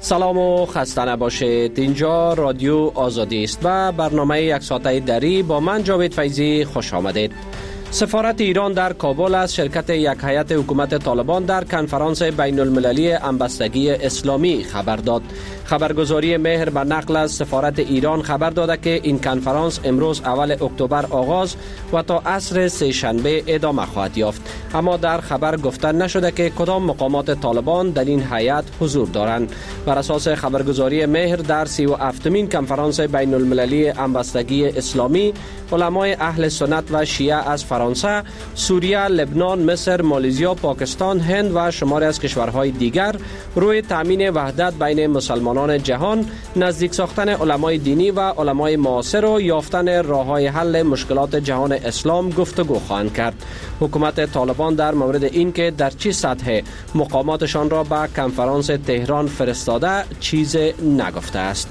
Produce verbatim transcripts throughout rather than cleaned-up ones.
سلام و خسته نباشید. اینجا رادیو آزادی است و برنامه یک ساعته دری با من جاوید فیضی خوش آمدید. سفارت ایران در کابل از شرکت یک هیئت حکومت طالبان در کنفرانس بین المللی همبستگی اسلامی خبر داد. خبرگزاری مهر به نقل از سفارت ایران خبر داده که این کنفرانس امروز اول اکتبر آغاز و تا عصر سه شنبه ادامه خواهد یافت. اما در خبر گفته نشده که کدام مقامات طالبان در این هیئت حضور دارند. بر اساس خبرگزاری مهر در سی و هفتمین کنفرانس بین المللی همبستگی اسلامی علمای اهل سنت و شیعه از فرانسه، سوریه، لبنان، مصر، مالزیا، پاکستان، هند و شماری از کشورهای دیگر روی تامین وحدت بین مسلمانان جهان، نزدیک ساختن علمای دینی و علمای معاصر و یافتن راه‌های حل مشکلات جهان اسلام گفتگو خواهند کرد. حکومت طالبان در مورد اینکه در چه سطح مقاماتشان را به کنفرانس تهران فرستاده چیز نگفته است.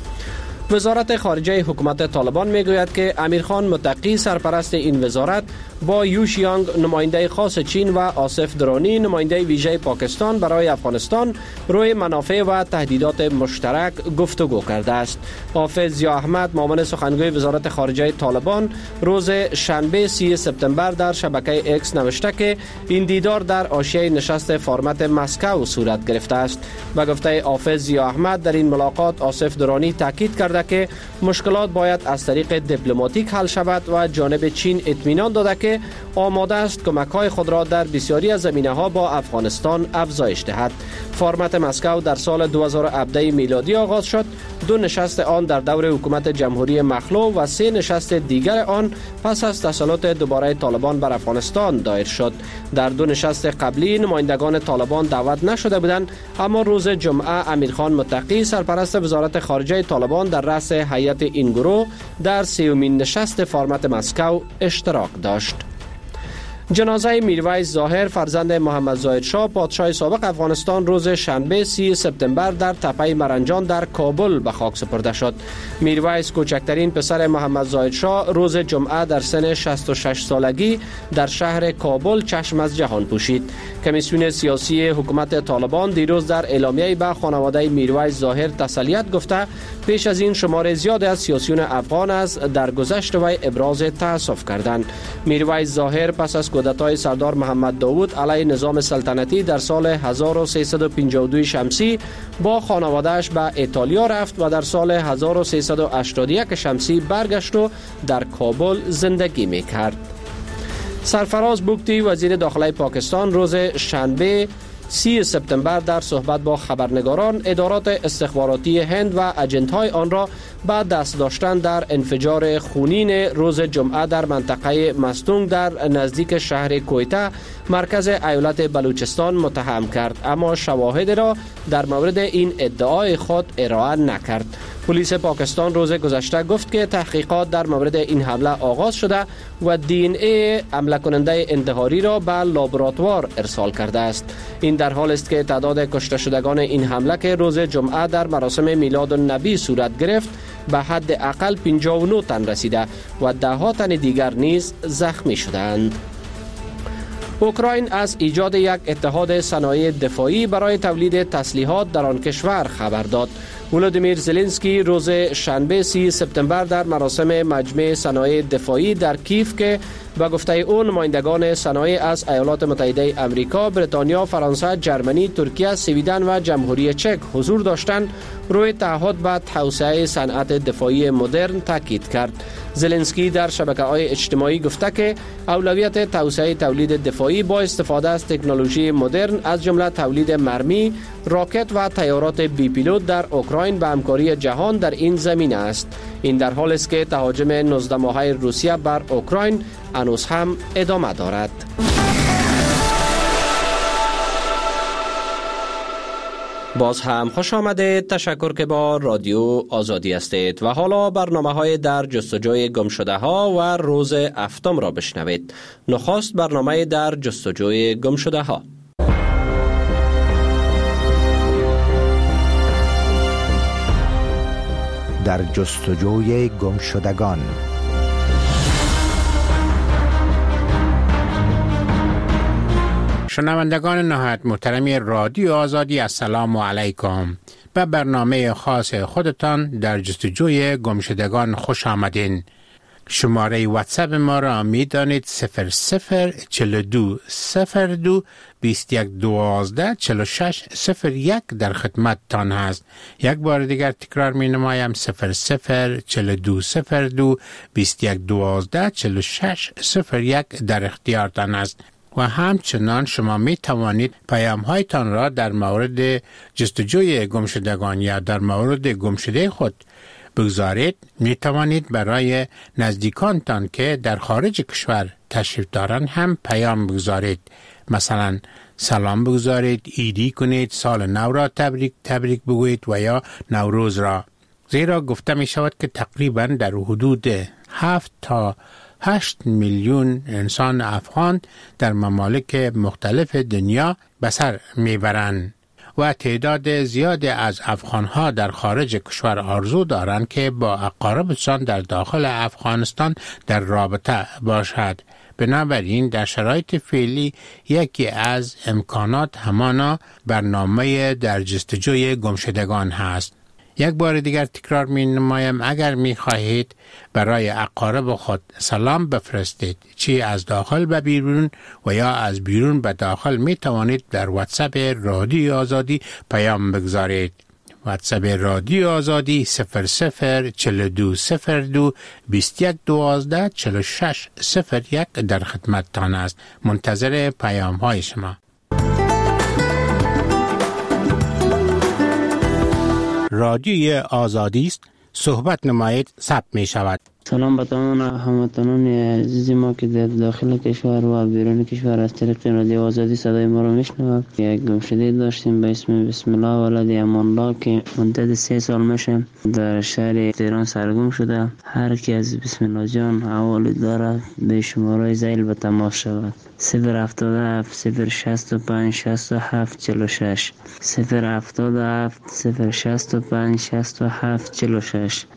وزارت خارجه حکومت طالبان میگوید که امیرخان متقی سرپرست این وزارت با یو شیانگ نماینده خاص چین و آصف درانی نماینده ویژه پاکستان برای افغانستان روی منافع و تهدیدات مشترک گفتگو کرده است. حافظ ضیا احمد معاون سخنگوی وزارت خارجه طالبان روز شنبه سی سپتامبر در شبکه اکس نوشته که این دیدار در حاشیه نشست فرمت مسکو صورت گرفته است. به گفته حافظ ضیا احمد در این ملاقات آصف درانی تاکید کرده که مشکلات باید از طریق دیپلماتیک حل شود و جانب چین اطمینان داده که آماده است کمک‌های خود را در بسیاری از زمینه‌ها با افغانستان افزایش دهد. فرمت مسکو در سال دو هزار و هفده میلادی آغاز شد. دو نشست آن در دور حکومت جمهوری مخلوع و سه نشست دیگر آن پس از تسلط دوباره طالبان بر افغانستان دایر شد. در دو نشست قبلی نمایندگان طالبان دعوت نشده بودند، اما روز جمعه امیرخان متقی سرپرست وزارت خارجه طالبان در رأس هیئت این گروه در سیومین نشست فرمت مسکو اشتراک داشت. جنازه میرویس ظاهر فرزند محمد زاهد شاه پادشاه سابق افغانستان روز شنبه سی سپتامبر در تپه مرنجان در کابل به خاک سپرده شد. میرویس کوچکترین پسر محمد زاهد شاه روز جمعه در سن شصت و شش سالگی در شهر کابل چشم از جهان پوشید. کمیسیون سیاسی حکومت طالبان دیروز در اعلامیه‌ای به خانواده میرویس ظاهر تسلیت گفته پیش از این شمار زیادی از سیاسیون افغان از درگذشت وی ابراز تأسف کردند. میرویس ظاهر پس از کودتای سردار محمد داوود علیه نظام سلطنتی در سال هزار و سیصد و پنجاه و دو شمسی با خانواده‌اش به ایتالیا رفت و در سال هزار و سیصد و هشتاد و یک شمسی برگشت و در کابل زندگی می‌کرد. سرفراز بوگتی وزیر داخلی پاکستان روز شنبه سی سپتامبر در صحبت با خبرنگاران ادارات استخباراتی هند و اجنت‌های آن را بعد دست داشتن در انفجار خونین روز جمعه در منطقه مستونگ در نزدیک شهر کویته مرکز ایالت بلوچستان متهم کرد، اما شواهد را در مورد این ادعای خود ارائه نکرد. پلیس پاکستان روز گذشته گفت که تحقیقات در مورد این حمله آغاز شده و دی این ای حمله کننده انتحاری را به لابراتوار ارسال کرده است. این در حال است که تعداد کشته شدگان این حمله که روز جمعه در مراسم میلاد النبی صورت گرفت به حد اقل پنجاه و نه تن رسیده و ده ها تن دیگر نیز زخمی شدند. اوکراین از ایجاد یک اتحاد صنایع دفاعی برای تولید تسلیحات در آن کشور خبر داد. ولودیمیر زلنسکی روز شنبه سی سپتامبر در مراسم مجمع صنایع دفاعی در کیف که به گفته او نمایندگان صنایع از ایالات متحده آمریکا، بریتانیا، فرانسه، جرمنی، ترکیه، سویدن و جمهوری چک حضور داشتند، روی تعهد به توسعه صنعت دفاعی مدرن تاکید کرد. زلنسکی در شبکه‌های اجتماعی گفته که اولویت توسعه تولید دفاعی با استفاده از تکنولوژی مدرن از جمله تولید مرمی، راکت و تیارات بی پیلوت در اوکراین به همکاری جهان در این زمینه است. این در حالی است که تهاجم نوزده ماهه روسیه بر اوکراین هنوز هم ادامه دارد. باز هم خوش آمدید. تشکر که با رادیو آزادی هستید و حالا برنامه های در جستجوی گم شده ها و روز هفتم را بشنوید. نخست برنامه در جستجوی گم شده ها. در جستجوی گم شدگان. شنوندگان نهایت محترم رادیو آزادی، السلام علیکم. به برنامه خاص خودتان در جستجوی گمشدگان خوش آمدین. شماره واتساپ ما را می دانید صفر صفر چل دو صفر دو بیست یک دوازده چل شش صفر یک در خدمت تان هست. یک بار دیگر تکرار می نمایم صفر صفر چل دو صفر دو بیست یک دوازده چل شش صفر یک در اختیارتان است. و همچنان شما می توانید پیام هایتان را در مورد جستجوی گمشدگان یا در مورد گمشده خود بگذارید. می توانید برای نزدیکانتان که در خارج کشور تشریف دارند هم پیام بگذارید. مثلا سلام بگذارید، ایدی کنید، سال نو را تبریک تبریک بگویید و یا نوروز را. زیرا گفته می شود که تقریبا در حدود هفت تا هشت میلیون انسان افغان در ممالک مختلف دنیا به سر میبرند و تعداد زیادی از افغانها در خارج کشور آرزو دارند که با اقاربشان در داخل افغانستان در رابطه باشد. بنابراین در شرایط فعلی یکی از امکانات همانا برنامه در جستجوی گمشدگان هست. یک بار دیگر تکرار می نمایم اگر می خواهید برای اقارب خود سلام بفرستید، چی از داخل به بیرون و یا از بیرون به داخل، می توانید در واتساپ رادیو آزادی پیام بگذارید. واتساپ رادیو آزادی صفر صفر چل دو صفر دو بیست یک دوازده چل شش صفر یک در خدمت تان است. منتظر پیام های شما. رادیوی آزادی است. صحبت نمایید ثبت می شود. سلام به تمام هموطنان عزیز ما که در داخل کشور و بیرون کشور از طریق رادیو آزادی صدای ما را میشنوند. یک گمشده داشتیم به اسم بسم الله ولد امان الله که مدت سه سال میشه در شهر تهران سرگم شده. هر کی از بسم الله جان حوالی دارد به شماره زیل به تماس شود. صفر هفتاد هفت صفر شصت و پنج شصت و هفت چل و شش صفر هفتاد هفت صفر شصت و پنج شصت و هفت چل و شش.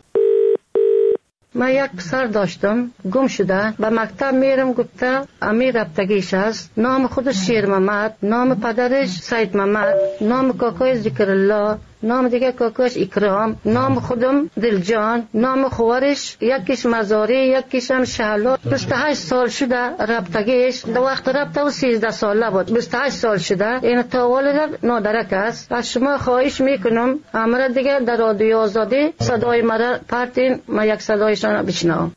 من یک پسر داشتم گم شده، به مکتب میرم گفته امیر رفتگیش است. نام خودش شیر محمد، نام پدرش سید محمد، نام کاکای ذکر الله، نام دیگه کاکاش اکرام، نام خودم دلجان، نام خوارش یکیش مزاری یکیش هم شهلا. بیست و هشت سال شده رفتگیش. در وقت رفته و سیزده ساله بود. بیست و هشت سال شده. این تاوال نادرک است. از شما خواهش میکنم امر دیگه در رادیو آزادی صدای مرا پرتین، ما یک صدایشان بشنوم.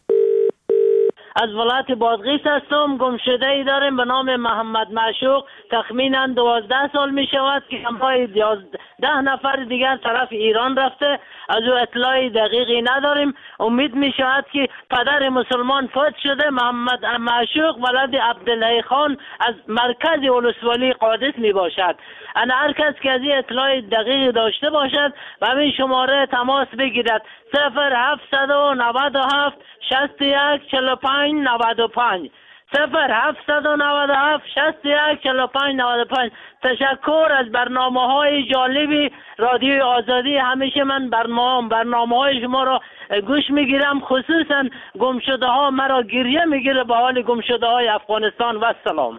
از ولایت بادغیس هستم. گمشده ای داریم به نام محمد معشوق. تخمینا دوازده سال می شود که همراه ده نفر دیگر طرف ایران رفته. از او اطلاعی دقیقی نداریم. امید می شود که پدر مسلمان فوت شده. محمد معشوق ولد عبدالله خان از مرکز ولسوالی قادس می باشد. انا هر کس که از این اطلاع دقیقی داشته باشد و همین شماره تماس بگیرد. صفر هفتصد و نود و هفت شصت و یک چهل و پنج نود و پنج صفر هفتصد و نود و هفت شصت و یک چهل و پنج نود و پنج. تشکر از برنامه های جالبی رادیو آزادی. همیشه من برنامه برنامه های شما را گوش میگیرم، خصوصا گمشده ها مرا گریه میگیره به حال گمشده های افغانستان. و سلام.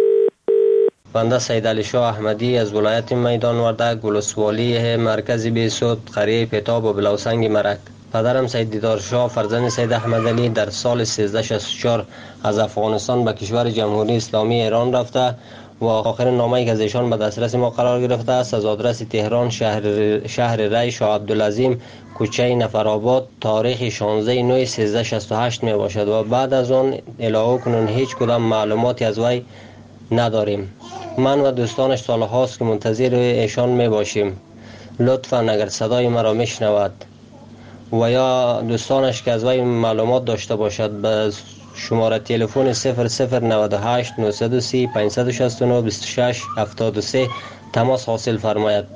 بنده سید علی شاه احمدی از ولایت میدان وردک ولسوالی مرکز بیسود قریه پتاب و بلوسنگ مرک. پدرم سید دیدار شاه فرزند سید احمد علی در سال سیزده شصت و چهار از افغانستان به کشور جمهوری اسلامی ایران رفته و آخرین نامه‌ای که از ایشان به دسترس ما قرار گرفته است از آدرس تهران شهر شهر ری شاه عبدالعظیم کوچه نفرآباد تاریخ شانزده نه سیزده شصت و هشت می باشد و بعد از آن الهو کنون هیچ کدام معلوماتی از وی نداریم. من و دوستانش سالهاست که منتظر ایشان می باشیم. لطفاً اگر صدای مرا میشنود و یا دوستانش که از وی معلومات داشته باشد به شماره تلفن صفر صفر نود و هشت نهصد و سی پانصد و شصت و نه بیست و شش هفتاد و سه تماس حاصل فرماید.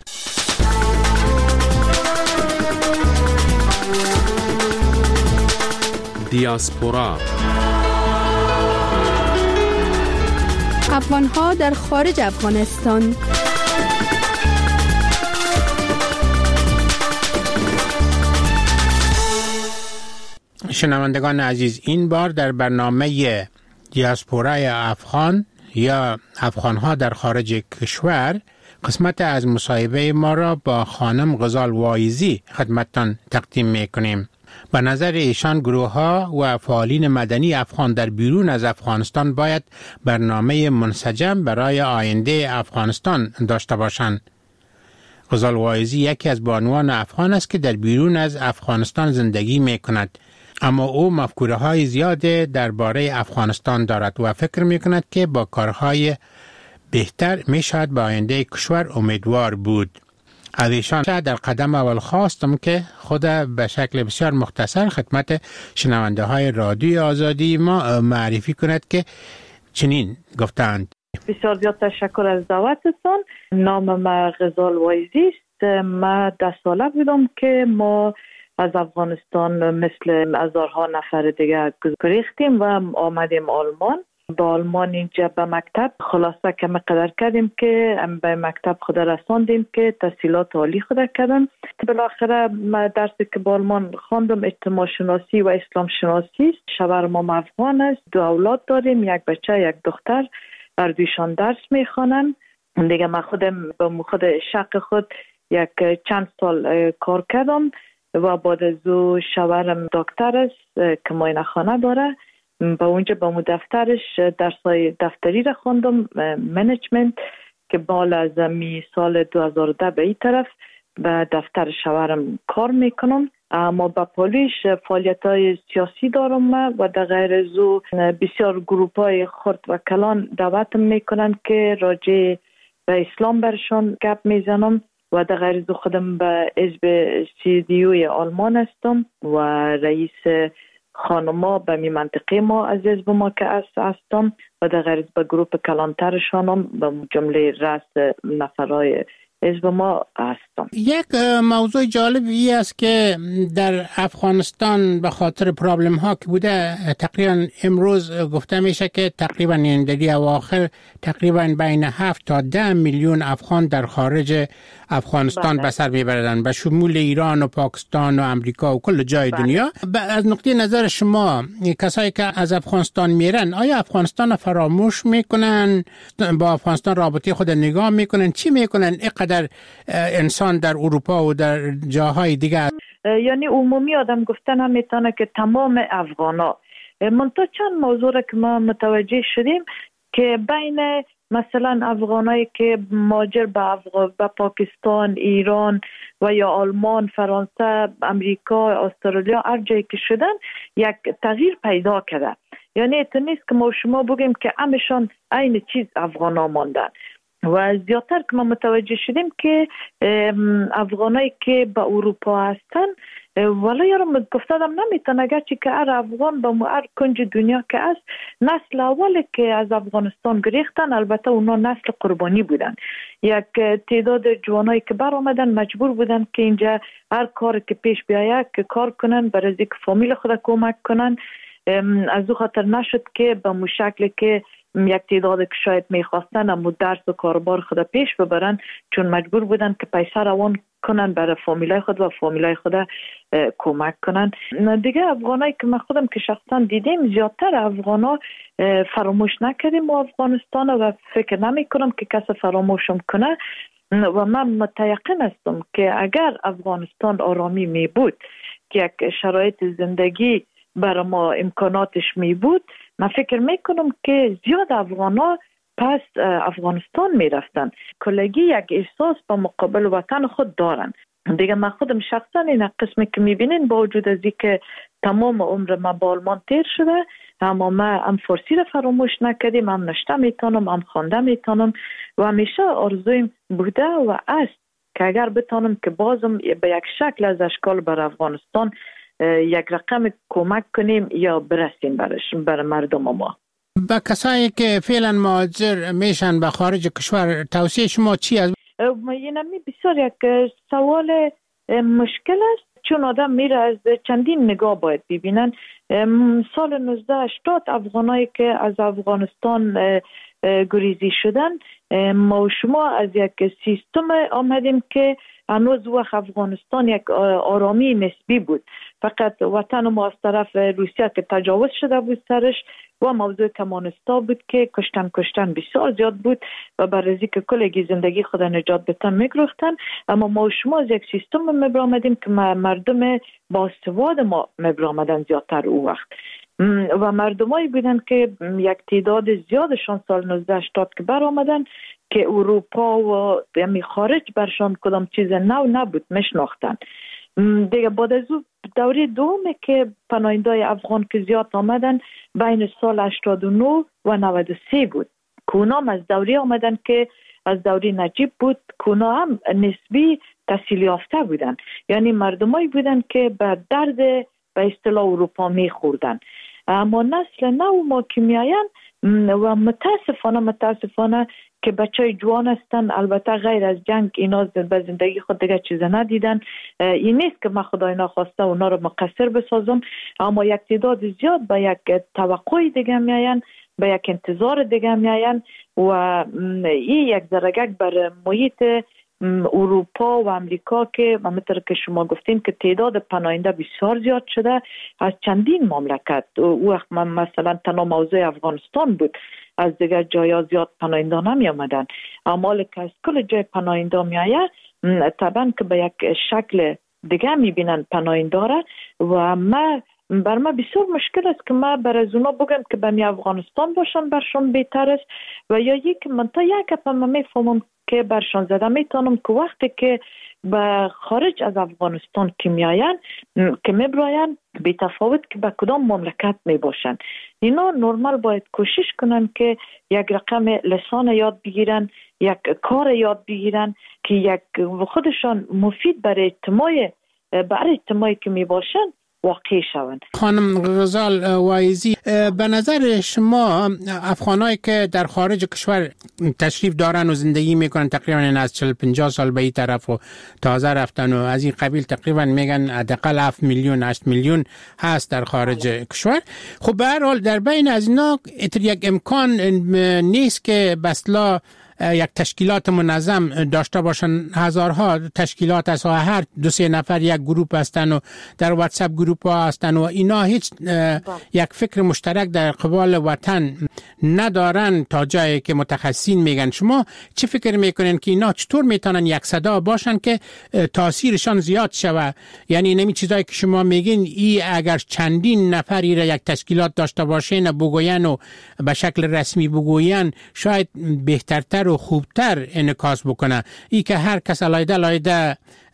دیاسپورا افغان‌ها در خارج افغانستان. شنوندگان عزیز، این بار در برنامه دیاسپورای افغان یا افغان‌ها در خارج کشور قسمت از مصاحبه ما را با خانم غزال وایزی خدمتتان تقدیم میکنیم. به نظر ایشان گروه ها و فعالین مدنی افغان در بیرون از افغانستان باید برنامه منسجم برای آینده افغانستان داشته باشند. غزال وایزی یکی از بانوان افغان است که در بیرون از افغانستان زندگی می کند، اما او مفکوره های زیاده درباره افغانستان دارد و فکر می کند که با کارهای بهتر می شاید به آینده کشور امیدوار بود. از ایشان در قدم اول خواستم که خود به شکل بسیار مختصر خدمت شنونده های رادیوی آزادی ما معرفی کند که چنین گفتند. بسیار زیاد تشکر از دعوتتان. نام ما غزال وایزی است. ما ده ساله بودم که ما از افغانستان مثل هزارها نفر دیگه گریختیم و آمدیم آلمان. با آلمان اینجا به مکتب خلاصه که مقدر کردیم که به مکتب خود رساندیم که تحصیلات عالی خود کردم. بالاخره درسی که با آلمان خواندم اجتماع شناسی و اسلام شناسی است. شوهرم افغان است. دو اولاد داریم، یک بچه یک دختر. هر دویشان درس میخوانن. دیگه من خودم با خود شق خود یک چند سال کار کردم و بعد از او شوهرم دکتر است که معاینه خانه داره. با اونجا با مو دفترش درسای دفتری را خواندم، منیجمنت، که بالا از می سال دو هزار و ده به این طرف به دفتر شوهرم کار میکنم. اما با پولیش فعالیت های سیاسی دارم و در غیر از او بسیار گروپ های خرد و کلان دعوتم میکنن که راجع به اسلام برشان گپ میزنم و در غیر از او خودم به حزب سی دی اوی آلمان هستم و رئیس خانما به می منطقه ما از حزب ما که هستم و در غیر از به گروپ کلانترشانم به جمله رأس نفرهای حزب ما هستم. یک موضوع جالبی است که در افغانستان به خاطر پرابلم ها که بوده تقریبا امروز گفته میشه که تقریبا این در اواخر تقریبا بین هفت تا ده میلیون افغان در خارج افغانستان به سر میبردن، به شمول ایران و پاکستان و امریکا و کل جای بله. دنیا. از نقطه نظر شما کسایی که از افغانستان میرن آیا افغانستان فراموش میکنن؟ با افغانستان رابطه خود نگاه میکنن؟ چی میکنن اینقدر انسان در اروپا و در جاهای دیگر؟ یعنی عمومی آدم گفتن هم میتونه که تمام افغانا. منتها چند موضوع را که ما متوجه شدیم که بین مثلا افغانایی که مهاجر به افغان به پاکستان، ایران و یا آلمان، فرانسه، امریکا، استرالیا هر جایی که شدن یک تغییر پیدا کرده. یعنی اتو نیست که ما شما بگیم که همشان عین چیز افغانا ماندن و زیادتر که ما متوجه شدیم که افغانایی که به اروپا هستن ولی یارم گفتادم نمیتون اگرچه که هر افغان به هر کنج دنیا که است نسل اولی که از افغانستان گریختن البته اونا نسل قربانی بودن. یک تعداد جوانایی که بر آمدن مجبور بودن که اینجا هر کار که پیش بیاید که کار کنن برای اینکه فامیل خود کمک کنن. از او خاطر نشد که به مو شکل که یک تعداد که شاید میخواستن اما درس و کاربار خود پیش ببرن چون مجبور بودن که پیسه روان کنن برای فامیلای خود و فامیلای خود کمک کنن. دیگه افغانایی که من خودم که شخصا دیدیم زیادتر افغانا فراموش نکردیم و افغانستان و فکر نمی کنم که کس فراموشم کنه و من متیقن هستم که اگر افغانستان آرامی می بود که یک شرایط زندگی برای ما امکاناتش می بود من فکر میکنم که زیاد افغانا پس افغانستان میرفتن. کلگی یک احساس با مقابل وطن خود دارن. دیگه من خودم شخصا این قسمی که میبینین با وجود از اینکه تمام عمر ما با آلمان تیر شده اما ما هم فارسی را فراموش نکردیم، هم نشته میتونم، هم خوانده میتونم و همیشه آرزویم بوده و است که اگر بتونم که بازم به یک شکل از اشکال بر افغانستان یک رقم کمک کنیم یا برسیم برش بر مردم ما. با کسایی که فعلا مهاجر میشن به خارج کشور توصیه شما چی است؟ اینمی بسیار یک سوال مشکل است چون آدم میره از چندین نگاه باید ببینن. سال نوزده هشتاد افغانایی که از افغانستان گریزی شدن ما و شما از یک سیستم آمدیم که هنوز وقت افغانستان یک آرامی نسبی بود. فقط وطن ما از طرف روسیه که تجاوز شده بود سرش و موضوع کمانستا بود که کشتن کشتن بسیار زیاد بود و برای که کلگی زندگی خود نجات بتن میگرفتن. اما ما شما از یک سیستم میبرامدیم که مردم باسواد ما میبرامدن زیادتر او وقت و مردمایی بودن که یک تعداد زیادشان سال نوزده هشتاد که بر آمدن که اروپا و یعنی خارج برشان کدام چیز نو نبود میشناختن. دیگه بعد از دوره دومه که پناهنده‌های افغان که زیاد آمدن بین سال هشتاد و نه و نود و سه بود که اونا از دوره آمدن که از دوره نجیب بود که اونا هم نسبی تحصیل یافته بودن، یعنی مردمایی بودن که به درد به اصطلاح اروپا میخوردن. اما نسل نو ما که میاین و متاسفانه متاسفانه که بچه جوان هستن، البته غیر از جنگ اینا به زندگی خود دیگه چیز ندیدن. این نیست که من خدای نخواسته اونا رو مقصر بسازم، اما یک تعداد زیاد به یک توقع دیگه میاین، به یک انتظار دیگه میاین و این یک درجه بر محیط اروپا و امریکا که همونطور که شما گفتین که تعداد پناهنده بسیار زیاد شده از چندین مملکت. او وقت من مثلا تنها موضوع افغانستان بود، از دیگر جایا زیاد پناهنده نمی آمدن، اما که از کل جای پناهنده می آید طبعا که به یک شکل دیگه می بینن پناهنده را و ما بر ما بسیار مشکل است که ما بر از اونا بگم که به می افغانستان باشن برشان بهتر است و یا یک من تا یک اپا ما می فهمم که برشان زده میتونم که وقتی که به خارج از افغانستان که میاین که میبراین بی تفاوت که به کدام مملکت میباشن، اینا نرمال باید کوشش کنن که یک رقم لسان یاد بگیرن، یک کار یاد بگیرن که یک خودشان مفید برای اجتماع برای اجتماعی که میباشن واقع شوند. خانم غزال وایزی، به نظر شما افغانایی که در خارج کشور تشریف دارن و زندگی میکنن تقریبا از چهل پنجاه سال به این طرف و تازه رفتن و از این قبیل تقریبا میگن حداقل هفت میلیون هشت میلیون هست در خارج کشور، خب به هر حال در بین از اینا یک امکان نیست که بسلا یک تشکیلات منظم داشته باشن؟ هزارها تشکیلات است و هر دو سه نفر یک گروپ هستن و در واتساپ گروپ ها هستن و اینا هیچ یک فکر مشترک در قبال وطن ندارن تا جایی که متخصصین میگن. شما چه فکر میکنین که اینا چطور میتونن یک صدا باشن که تاثیرشان زیاد شوه؟ یعنی نمی چیزایی که شما میگین ای اگر چندین نفری را یک تشکیلات داشته باشین بگوین و به شکل رسمی بگوین شاید بهترتر و خوبتر انعکاس بکنه. ای که هر کس علایده علایده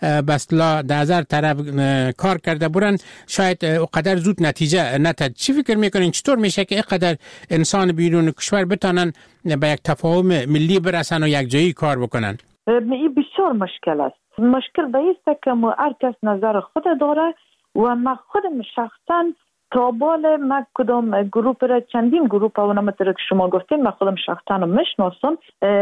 بسلا در هزار طرف کار کرده برن شاید اقدر زود نتیجه نتد. چی فکر میکنین چطور میشه که اقدر انسان بیرون کشور بتانن به یک تفاهم ملی برسن و یک جایی کار بکنن؟ این بسیار مشکل است. مشکل به ایسته که هر کس نظر خود داره و من خودم شخصا تابال من کدام گروپ را چندین گروپ ها و نمتر که شما گفتین من خودم شخصا رو میشناسم،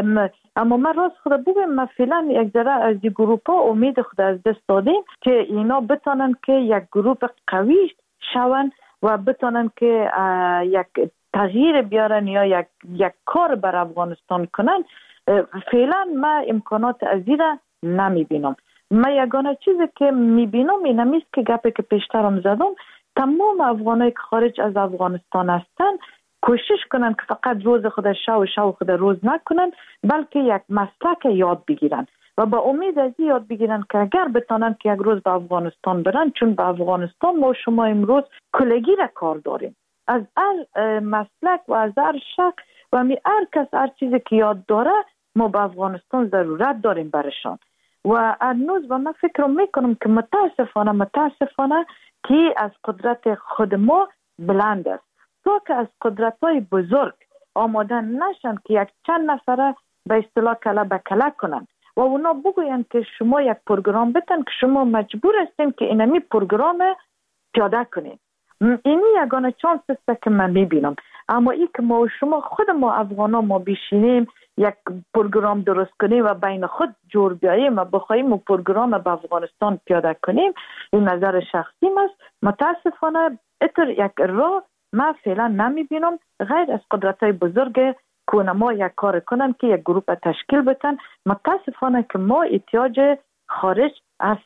اما من راست خود بگم من فعلا یک ذره از این گروپ ها امید خود از دست دادیم که اینا بتانن که یک گروپ قوی شون و بتانن که یک تغییر بیارن یا یک یک کار بر افغانستان کنن. فعلا من امکانات از این را نمیبینم. من یگانه چیزی که میبینم این همیست که گپی که پیشترم زدم، تمام افغانایی که خارج از افغانستان هستن کوشش کنن که فقط روز خود شو شو خود روز نکنن، بلکه یک مسلک یاد بگیرن و با امید از این یاد بگیرن که اگر بتانن که یک روز به افغانستان برن، چون به افغانستان ما شما امروز کلگی را کار داریم از هر مسلک و از هر شک و می هر کس هر چیزی که یاد داره ما به افغانستان ضرورت داریم برشان. و هنوز و من فکر میکنم که متاسفانه متاسفانه که از قدرت خود ما بلند است تا که از قدرت های بزرگ آمادن نشن که یک چند نفره به اصطلاح کله به کله کنن و اونا بگوین که شما یک پروگرام بتن که شما مجبور هستین که اینمی پروگرام پیاده کنین. اینی یگانه چانس است که من میبینم. اما ای که ما و شما خود ما افغانا ما بشینیم یک پروگرام درست کنیم و بین خود جور بیاییم و بخوایم و پروگرام به افغانستان پیاده کنیم، این نظر شخصیم است. متاسفانه اتر یک راه ما فعلا نمیبینم غیر از قدرت های بزرگ که ما یک کار کنن که یک گروه تشکیل بتن. متاسفانه که ما احتیاج خارج هستیم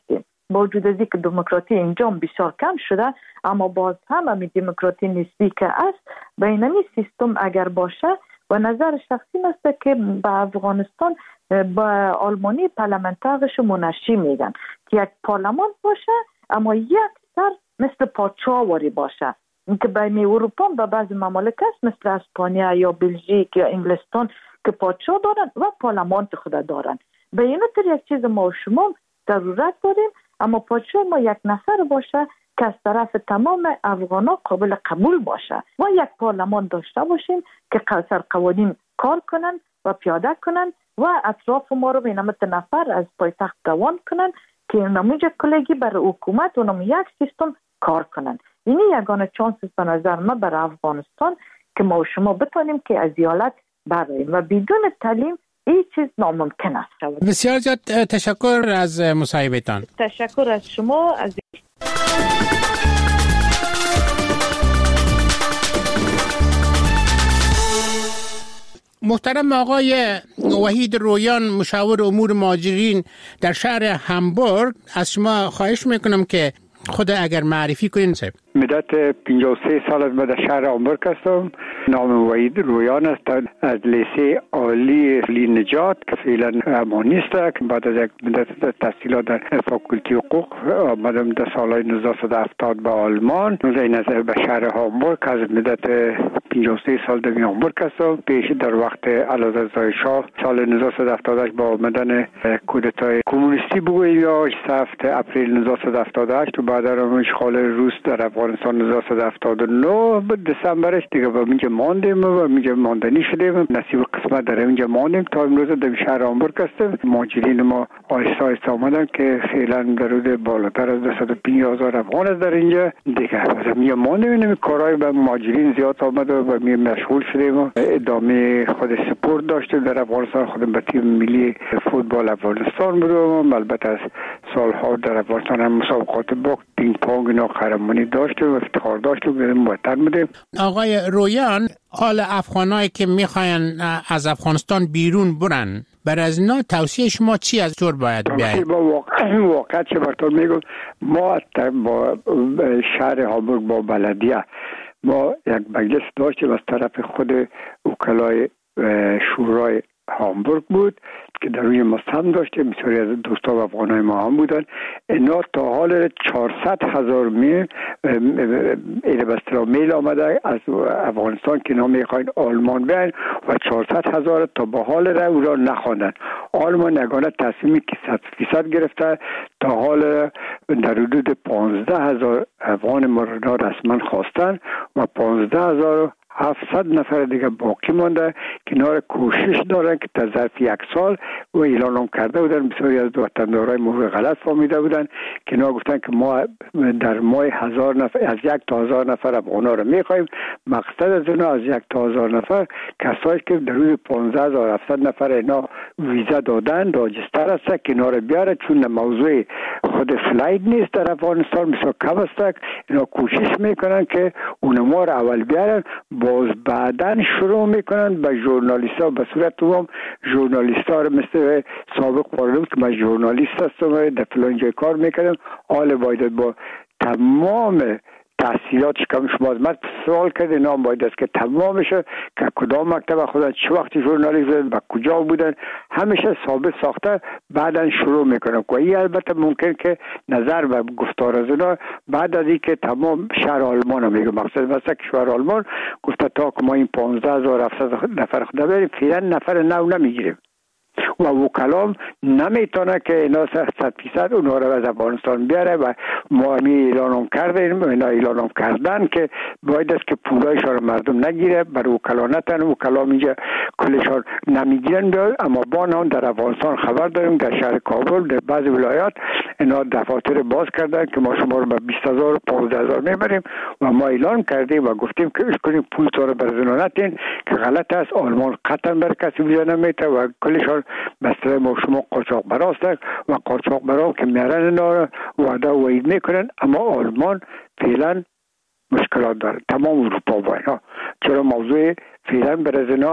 با وجود از اینکه دموکراسی اینجا بسیار کم شده، اما باز هم همین دموکراسی نسبی که است بین این سیستم اگر باشه، و نظر شخصی است که به افغانستان با آلمانی پارلمانترش منشی میگن که یک پارلمان باشه اما یک سر مثل پادشاهواری باشه، اینکه بین اروپا و بعضی ممالک است مثل اسپانیا یا بلژیک یا انگلستان که پادشاه دارن و پارلمان خود دارن. به این طور یک چیز ما و شما ضرورت داریم، اما پادشاه ما یک نفر باشه که از طرف تمام افغانا قابل قبول باشه و یک پارلمان داشته باشیم که سر قوانین کار کنن و پیاده کنن و اطراف ما رو به نمت نفر از پایتخت دوان کنن که نموجه کلگی بر حکومت و نمو یک سیستم کار کنن. اینی یگانه چانس به نظر ما بر افغانستان که ما و شما بتونیم که از ایالت براییم و بدون تعلیم این چیز ناممکن است. بسیار زیاد تشکر از مصاحبهتان. تشکر از شما. از محترم آقای وحید رویان، مشاور امور مهاجرین در شهر همبورگ، از شما خواهش میکنم که خود اگر معرفی کنین. مدت پنجاه و سه سال از در شهر همبورگ هستم. نام وحید رویان است. از لیسه عالی لی نجات که فعلا اما نیست، بعد از یک مدت تحصیلات در فاکولتی حقوق آمدم در سالهای نوزده هفتاد به آلمان. این از به شهر همبورگ از مدت پنجاه و سه سال در همبورگ هستم. پیش در وقت علازر شاه سال نوزده هفتاد و هشت با آمدن کودتای کمونیستی بگوییم یا هفت اپریل نوزده هفتاد و هشت و بعد از اشغال روس در افغانستان نوزده هفتاد و نه دسامبرش دیگه با اینجا ماندیم و اینجا ماندنی شدیم. نصیب قسمت در اینجا ماندیم تا امروز در شهر همبورگ هستیم. مهاجرین ما آهسته آهسته آمدن که فعلا در حدود بالاتر از دویست و پنجاه هزار افغان است در اینجا دیگه. از اینجا ماندیم. این کارهای به مهاجرین زیاد آمد و به مشغول شدیم و ادامه خود سپورت داشتیم در افغانستان. خودم به تیم ملی فوتبال افغانستان بودم. البته از سالها در افغانستان هم مسابقات باخت پینگ پونگ اینا قهرمانی داشتیم و افتخار داشتیم. وطن بودیم. آقای رویان، حال افغانایی که میخواین از افغانستان بیرون برن، بر از اینا توصیه شما چی از طور باید بیاید؟ با واقع واقع چه براتون میگم، ما با شهر همبورگ با بلدیه ما یک مجلس داشتیم از طرف خود وکلای شورای همبورگ بود که در روی مستم داشتیم. بسیاری از دوستا و افغانای ما هم بودن. اینا تا حال چهارصد هزار میل ایره بسترا میل آمده از افغانستان که اینا میخواین آلمان بیاین و چهارصد هزار تا به حال را او را نخواندن. آلمان یگانه تصمیمی که صد فیصد گرفته تا حال در حدود پانزده هزار افغان ما را رسما خواستن و پانزده هزار هفتصد نفر دیگه باقی مانده که اینا کوشش دارن که تا ظرف یک سال و اعلان کرده بودن. بسیاری از وطندارای ما غلط فهمیده بودن که اینا گفتن که ما در ماه هزار نفر از یک تا هزار نفر افغانا رو میخوایم. مقصد از اینا از یک تا هزار نفر کسایی که در روی پانزده هزار و هفتصد نفر اینا ویزا دادن راجستر است که اینا رو بیاره، چون موضوع خود فلایت نیست در افغانستان بسیار کم است. اینا کوشش میکنن که اونما رو اول بیارن، باز بعدن شروع میکنن به ژورنالیست ها به صورت عموم ژورنالیست ها رو مثل سابق قرارم که من ژورنالیست هستم در فلان جای کار میکنم، حال باید با تمام تحصیلاتش کم شما از من سوال کرده نام باید است که تمامش که کدام مکتب خودن چه وقتی ژورنالیست بودن و کجا بودن همیشه ثابت ساخته بعدن شروع میکنن. و این البته ممکن که نظر و گفتار از اینا بعد از اینکه تمام شهر آلمان رو میگه، مقصد مثلا که شهر آلمان گفته تا که ما این پانزده هزار و هفتصد نفر خود بریم فعلا نفر نو نمیگیریم و وکلام نمیتونه که اینا صد فیصد اونها رو از افغانستان بیاره و ما همی اعلانم کردیم اینا اعلانم کردن که باید است که پولایشان رو مردم نگیره، بر وکلا نتن. وکلام اینجا کلشان نمیگیرن بیاد، اما با نان در افغانستان خبر داریم در شهر کابل در بعض ولایات اینا دفاتر باز کردن که ما شما رو به بیست هزار و پانزده هزار میبریم و ما اعلان کردیم و گفتیم که اش کنیم پول تو رو برزنا نتین که غلط است. آلمان قطعا بر کسی ویزا نمیده و کلشان مثلا ما شما قاچاق براست و قاچاق برا که میرن اینا وعده و وعید میکنن، اما آلمان فعلا مشکلات داره تمام اروپا با اینا، چرا موضوع فعلا برای اینا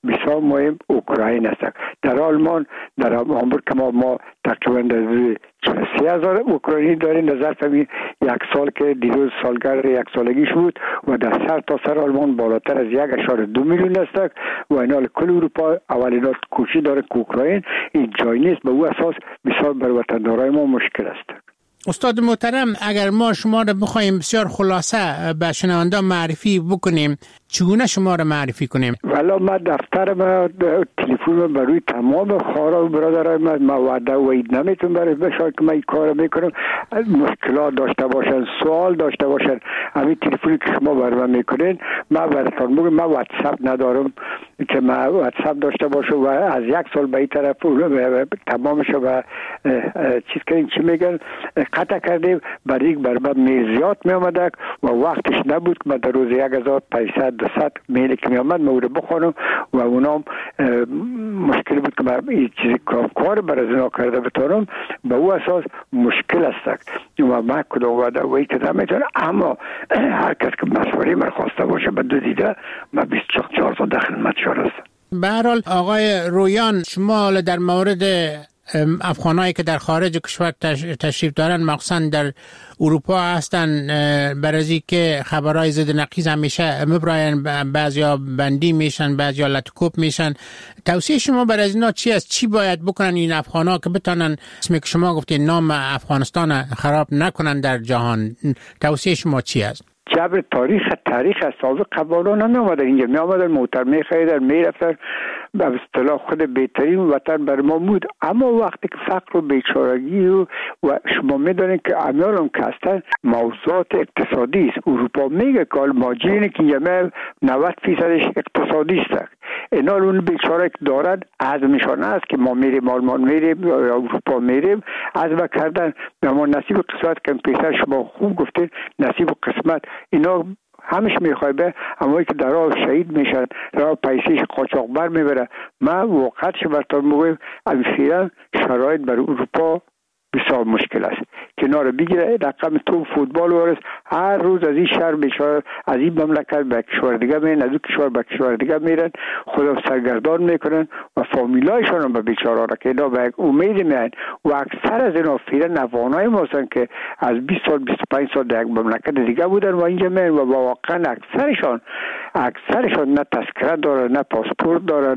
بسیار مهم اوکراین است. در آلمان در هامبورگ ما ما تقریبا سی هزار اوکراینی داریم در ظرف یک سال که دیروز سالگرد یک سالگیش بود و در سر تا سر آلمان بالاتر از یک اشاره دو میلیون است و اینال کل اروپا اولین کوشش داره که اوکراین این جای نیست. به او اساس بسیار بر وطندارای ما مشکل است. استاد محترم، اگر ما شما را بخوایم بسیار خلاصه به شنوندگان معرفی بکنیم، چگونه شما را معرفی کنیم؟ والا ما دفتر ما تلفن برای تمام خواهران و برادرای ما ما وعده و اید نمیتونم برای بشار که من این کار میکنم. مشکلات داشته باشن، سوال داشته باشن، همین تلفنی که شما برای من میکنین ما براتون میگم. ما واتساپ ندارم که ما واتساپ داشته باشم و از یک سال به این طرف تمامش و چیز کردیم چی میگن قطع کردیم. برای یک برای میل زیاد می آمده و وقتش نبود که من در روز یک هزار پانصد دوصد میلی که می آمد ما او رو بخونم و اونام مشکل بود که من این چیزی کار برای زنا کرده بتانم. به او اساس مشکل است و من کدام وعده و ای که نمیتونم. اما هر کس که مشوره من خواسته باشه به دو دیده من بیست و چهار سال در خدمت شما هستم. به هر حال آقای رویان، شما در مورد افغانایی که در خارج کشور تشریف دارن مخصوصا در اروپا هستن برای که خبرهای ضد نقیض همیشه مبراین، بعضیا بندی میشن، بعضیا لطکوب میشن، توصیه شما برای اینا چی است؟ چی باید بکنن این افغانا که بتونن اسمی که شما گفتید نام افغانستان خراب نکنن در جهان؟ توصیه شما چی است؟ جبر تاریخ تاریخ از سابق قبالا نمی آمدن اینجا، می آمدن موتر می خریدن می رفتن به اصطلاح خود بهترین وطن بر ما بود. اما وقتی که فقر و بیچارگی و, و شما می دانید که امیال هم که هستن موضوعات اقتصادی است. اروپا میگه که ماجرینه که اینجا نود فیصدش اقتصادی است. اینا اون بیچاره که دارن عزمشان است که ما میریم آلمان میریم یا اروپا میریم عزم کردن به ما نصیب قسمت که پیسر شما خوب گفتید نصیب قسمت اینا همش میخوای به اما که در راه شهید میشن، راه پیسیش قاچاقبر میبره. من وقتش براتون میگم امیفیرا شرایط بر اروپا بسیار مشکل است. کنار بگیره رقم تو فوتبال ورس هر روز از این شهر بیشتر از این مملکت به کشور دیگه میرن، از این کشور به کشور دیگه میرن، خدا سرگردان میکنن و فامیلایشان هم به بیچاره را که اینا به امید میان و اکثر از اینا فیرن افغانای ما هستن که از بیست سال بیست و پنج سال در یک مملکت دیگه بودن و اینجا میان و واقعا اکثرشان اکثرشان نه تذکره دارن نه پاسپورت دارن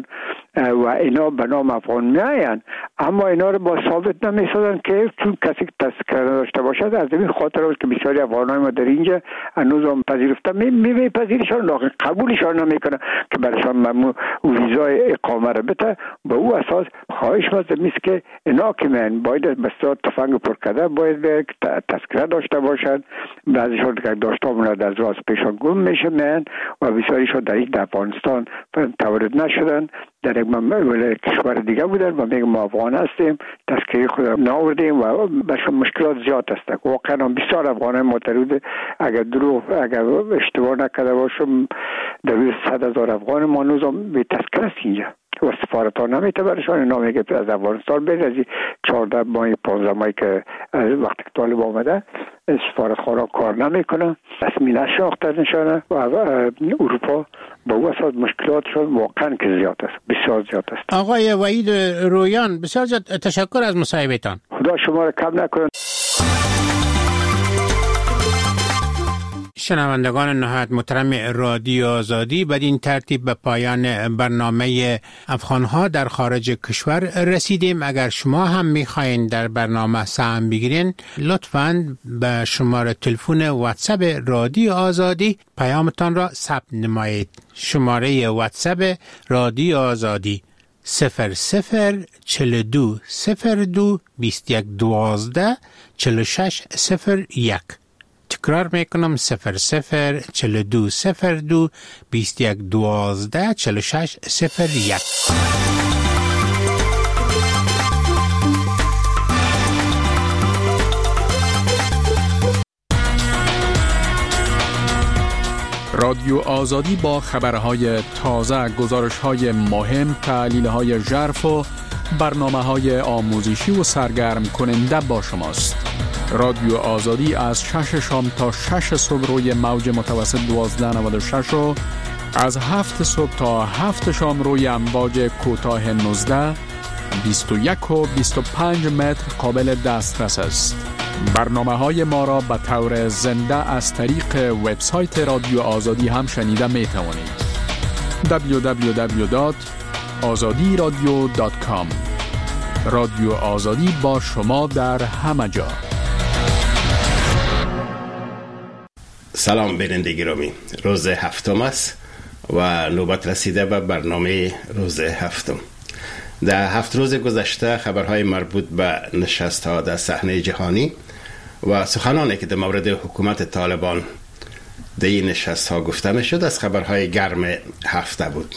و اینا به نام افغان میاین. اما اینا رو با ثابت نمیسازن که چون کسی که تذکره داشته باشد. از این خاطر است که بسیاری افغانای ما در اینجا هنوز هم پذیرفته می میپذیرشان لکن قبولشان نمیکنه که برایشان ممنوع ویزای اقامه رو بده. به او اساس خواهش مزد میست که اینا که من باید بسیار تفنگ پر کرده باید تذکره داشته باشد. بعضیشان که داشته بودند از راست پیشان گم میشه من و بسیاریشان در این افغانستان تولد نشدن، در یک مملکت کشور دیگه بودن و میگم ما افغان هستیم، تذکره خود ناوردیم و بسیار مشکلات زیاد است. واقعا بسیار افغانای معترض اگر دروغ اگر اشتباه نکرده باشم در صد هزار افغان ما هنوزم به تذکره است اینجا و سفارت ها نمیته برشان. اینا میگه از افغانستان برید از چهارده ماه پانزده ماهی که وقتی که طالب آمده سفارت خانه کار نمیکنه، رسمی نشناخته نشانه و اروپا با او اساس مشکلاتشون واقعا که زیاد است، بسیار زیاد است. آقای وحید رویان بسیار زیاد تشکر از مصاحبهتان. خدا شما را کم نکنه. شنوندگان نهایت محترم رادیو آزادی، بدین ترتیب به پایان برنامه افغانها در خارج کشور رسیدیم. اگر شما هم میخواین در برنامه سهم بگیرین لطفاً به شماره تلفن واتساپ رادیو آزادی پیامتان را ثبت نمایید. شماره واتساپ رادیو آزادی صفر صفر چل دو صفر دو بیست یک دوازده چل شش صفر یک. تکرار میکنم صفر صفر چل دو صفر دو بیست یک دوازده چل شش صفر یک. رادیو آزادی با خبرهای تازه، گزارشهای مهم، تحلیلهای ژرف و برنامه‌های آموزشی و سرگرم کننده با شماست. رادیو آزادی از شش شام تا شش صبح روی موج متوسط دوازده نود و شش و از هفت صبح تا هفت شام روی امواج کوتاه نوزده، بیست و یک و بیست و پنج متر قابل دسترس است. برنامه های ما را به طور زنده از طریق وبسایت رادیو آزادی هم شنیده می توانید. دبلیو دبلیو دبلیو دات آزادی رادیو دات کام. رادیو آزادی با شما در همه جا. سلام بیننده گرامی، روز هفتم است و نوبت رسیده به برنامه روز هفتم. در هفت روز گذشته خبرهای مربوط به نشست‌ها در صحنه جهانی و سخنانی که در مورد حکومت طالبان در این نشست‌ها گفته می‌شد از خبرهای گرم هفته بود.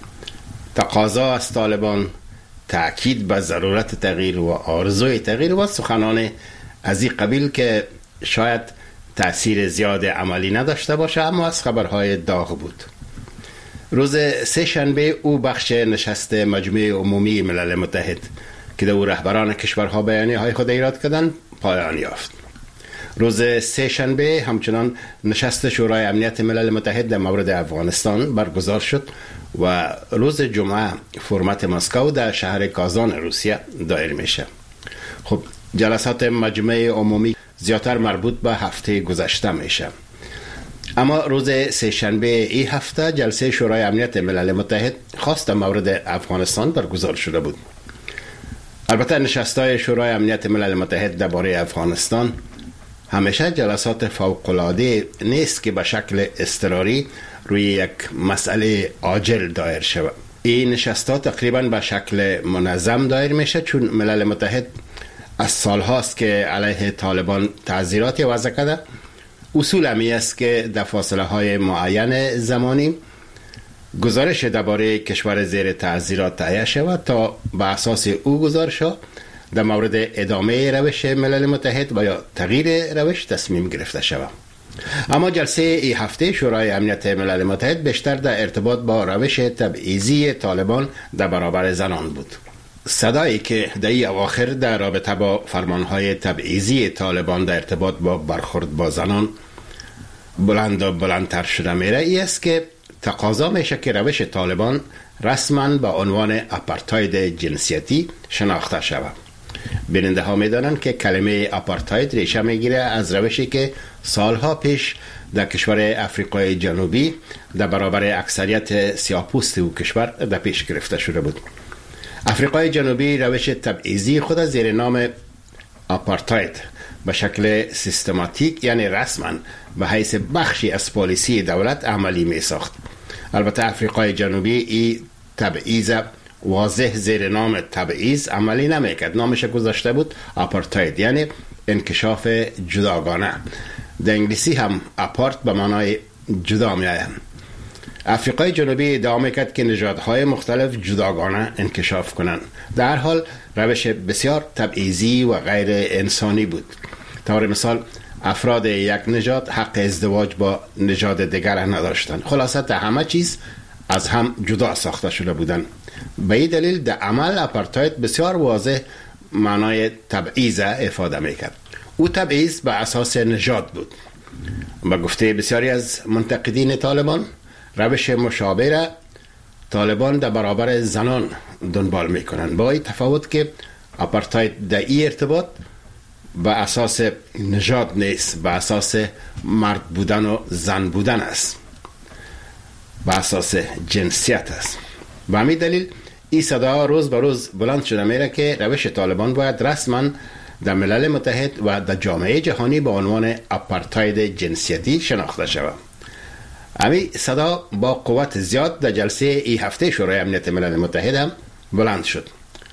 تقاضا از طالبان، تأکید به ضرورت تغییر و آرزوی تغییر و سخنان از این قبیل که شاید تأثیر زیاد عملی نداشته باشه اما از خبرهای داغ بود. روز سه شنبه او بخش نشست مجمع عمومی ملل متحد که در او رهبران کشورها بیانیه های خود ایراد کردند پایان یافت. روز سه شنبه همچنان نشست شورای امنیت ملل متحد در مورد افغانستان برگزار شد و روز جمعه فرمت مسکو در شهر کازان روسیه دایر میشه. خب جلسات مجمع عمومی زیادتر مربوط به هفته گذشته میشه، اما روز سه شنبه این هفته جلسه شورای امنیت ملل متحد خاص در مورد افغانستان برگزار شده بود. البته نشست‌های شورای امنیت ملل متحد درباره افغانستان همیشه جلسات فوق‌العاده نیست که به شکل اضطراری روی یک مسئله عاجل دایر شود. این نشست‌ها تقریباً به شکل منظم دایر میشه چون ملل متحد از سالهاست که علیه طالبان تعزیراتی وضع کرده. اصول همی است که در فاصله های معین زمانی گزارش درباره کشور زیر تعزیرات تهیه شود تا به اساس او گزارش ها در مورد ادامه روش ملل متحد و یا تغییر روش تصمیم گرفته شود. اما جلسه این هفته شورای امنیت ملل متحد بیشتر در ارتباط با روش تبعیضی طالبان در برابر زنان بود. صدایی که در این اواخر در رابطه با فرمانهای تبعیضی طالبان در ارتباط با برخورد با زنان بلند و بلندتر شده میره ای است که تقاضا میشه که روش طالبان رسما به عنوان آپارتاید جنسیتی شناخته شود. بیننده ها میدانند که کلمه آپارتاید ریشه میگیره از روشی که سالها پیش در کشور افریقای جنوبی در برابر اکثریت سیاه‌پوست او کشور در پیش گرفته شده بود. افریقای جنوبی روش تبعیضی خود زیر نام آپارتاید به شکل سیستماتیک یعنی رسما به حیث بخشی از پالیسی دولت عملی می ساخت. البته افریقای جنوبی این تبعیض واضح زیر نام تبعیض عملی نمی کرد. نامش گذاشته بود آپارتاید یعنی انکشاف جداگانه. در انگلیسی هم آپارت به معنای جدا می آید. افریقای جنوبی ادعا میکرد که نژادهای مختلف جداگانه انکشاف کنند. در حال روش بسیار تبعیضی و غیر انسانی بود. طور مثال افراد یک نژاد حق ازدواج با نژاد دیگر نداشتند. خلاصه همه چیز از هم جدا ساخته شده بودند. به این دلیل در عمل آپارتاید بسیار واضح معنای تبعیض افاده میکرد. او تبعیض به اساس نژاد بود. به گفته بسیاری از منتقدین طالبان روش مشابه را طالبان در برابر زنان دنبال میکنند، با این تفاوت که آپارتاید در این ارتباط به اساس نژاد نیست، به اساس مرد بودن و زن بودن است، به اساس جنسیت است. به همین دلیل این صدا روز به روز بلند شده میره که روش طالبان باید رسما در ملل متحد و در جامعه جهانی به عنوان آپارتاید جنسیتی شناخته شود. امی صدا با قوت زیاد در جلسه ای هفته شورای امنیت ملل متحد هم بلند شد.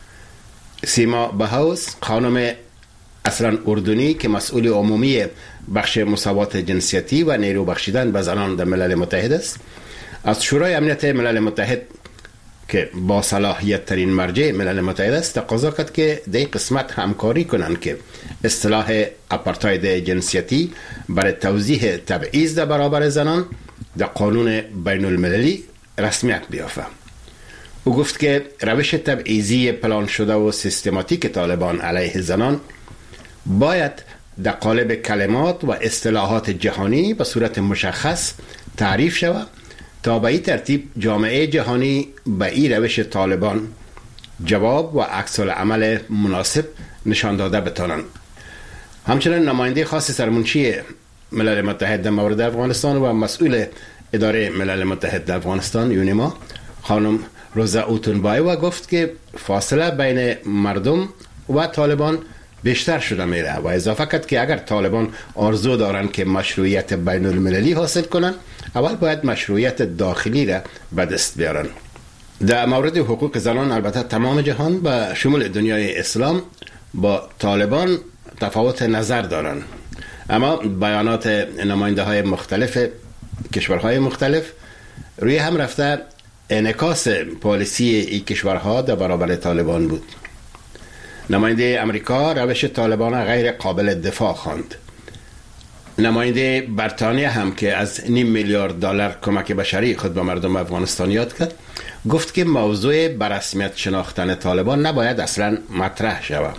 سیما بهاوس خانم اصلا اردنی که مسئول عمومی بخش مساوات جنسیتی و نیرو بخشیدن به زنان در ملل متحد است، از شورای امنیت ملل متحد که با صلاحیت ترین مرجع ملل متحد است تقاضا کرد که در این قسمت همکاری کنند که اصطلاح آپارتاید جنسیتی برای توضیح تبعیض در برابر زنان در قانون بین المللی رسمیت بیافته. او گفت که روش تبعیضی پلان شده و سیستماتیک طالبان علیه زنان باید در قالب کلمات و اصطلاحات جهانی به صورت مشخص تعریف شود تا به این ترتیب جامعه جهانی به این روش طالبان جواب و عکس العمل مناسب نشان داده بتانند. همچنین نماینده خاص سرمنشی ملل متحد در مورد افغانستان و مسئول اداره ملل متحد در افغانستان یونیما خانم روزا اوتونبایوا گفت که فاصله بین مردم و طالبان بیشتر شده میره و اضافه کرد که اگر طالبان آرزو دارند که مشروعیت بین المللی حاصل کنند، اول باید مشروعیت داخلی را به دست بیارن. در مورد حقوق زنان البته تمام جهان به شمول دنیای اسلام با طالبان تفاوت نظر دارند، اما بیانات نماینده های مختلف کشورهای مختلف روی هم رفته انعکاس پالیسی این کشورها در برابر طالبان بود. نماینده امریکا روش طالبان غیر قابل دفاع خواند. نماینده بریتانیا هم که از نیم میلیارد دلار کمک بشری خود به مردم افغانستان یاد کرد، گفت که موضوع برسمیت شناختن طالبان نباید اصلا مطرح شود.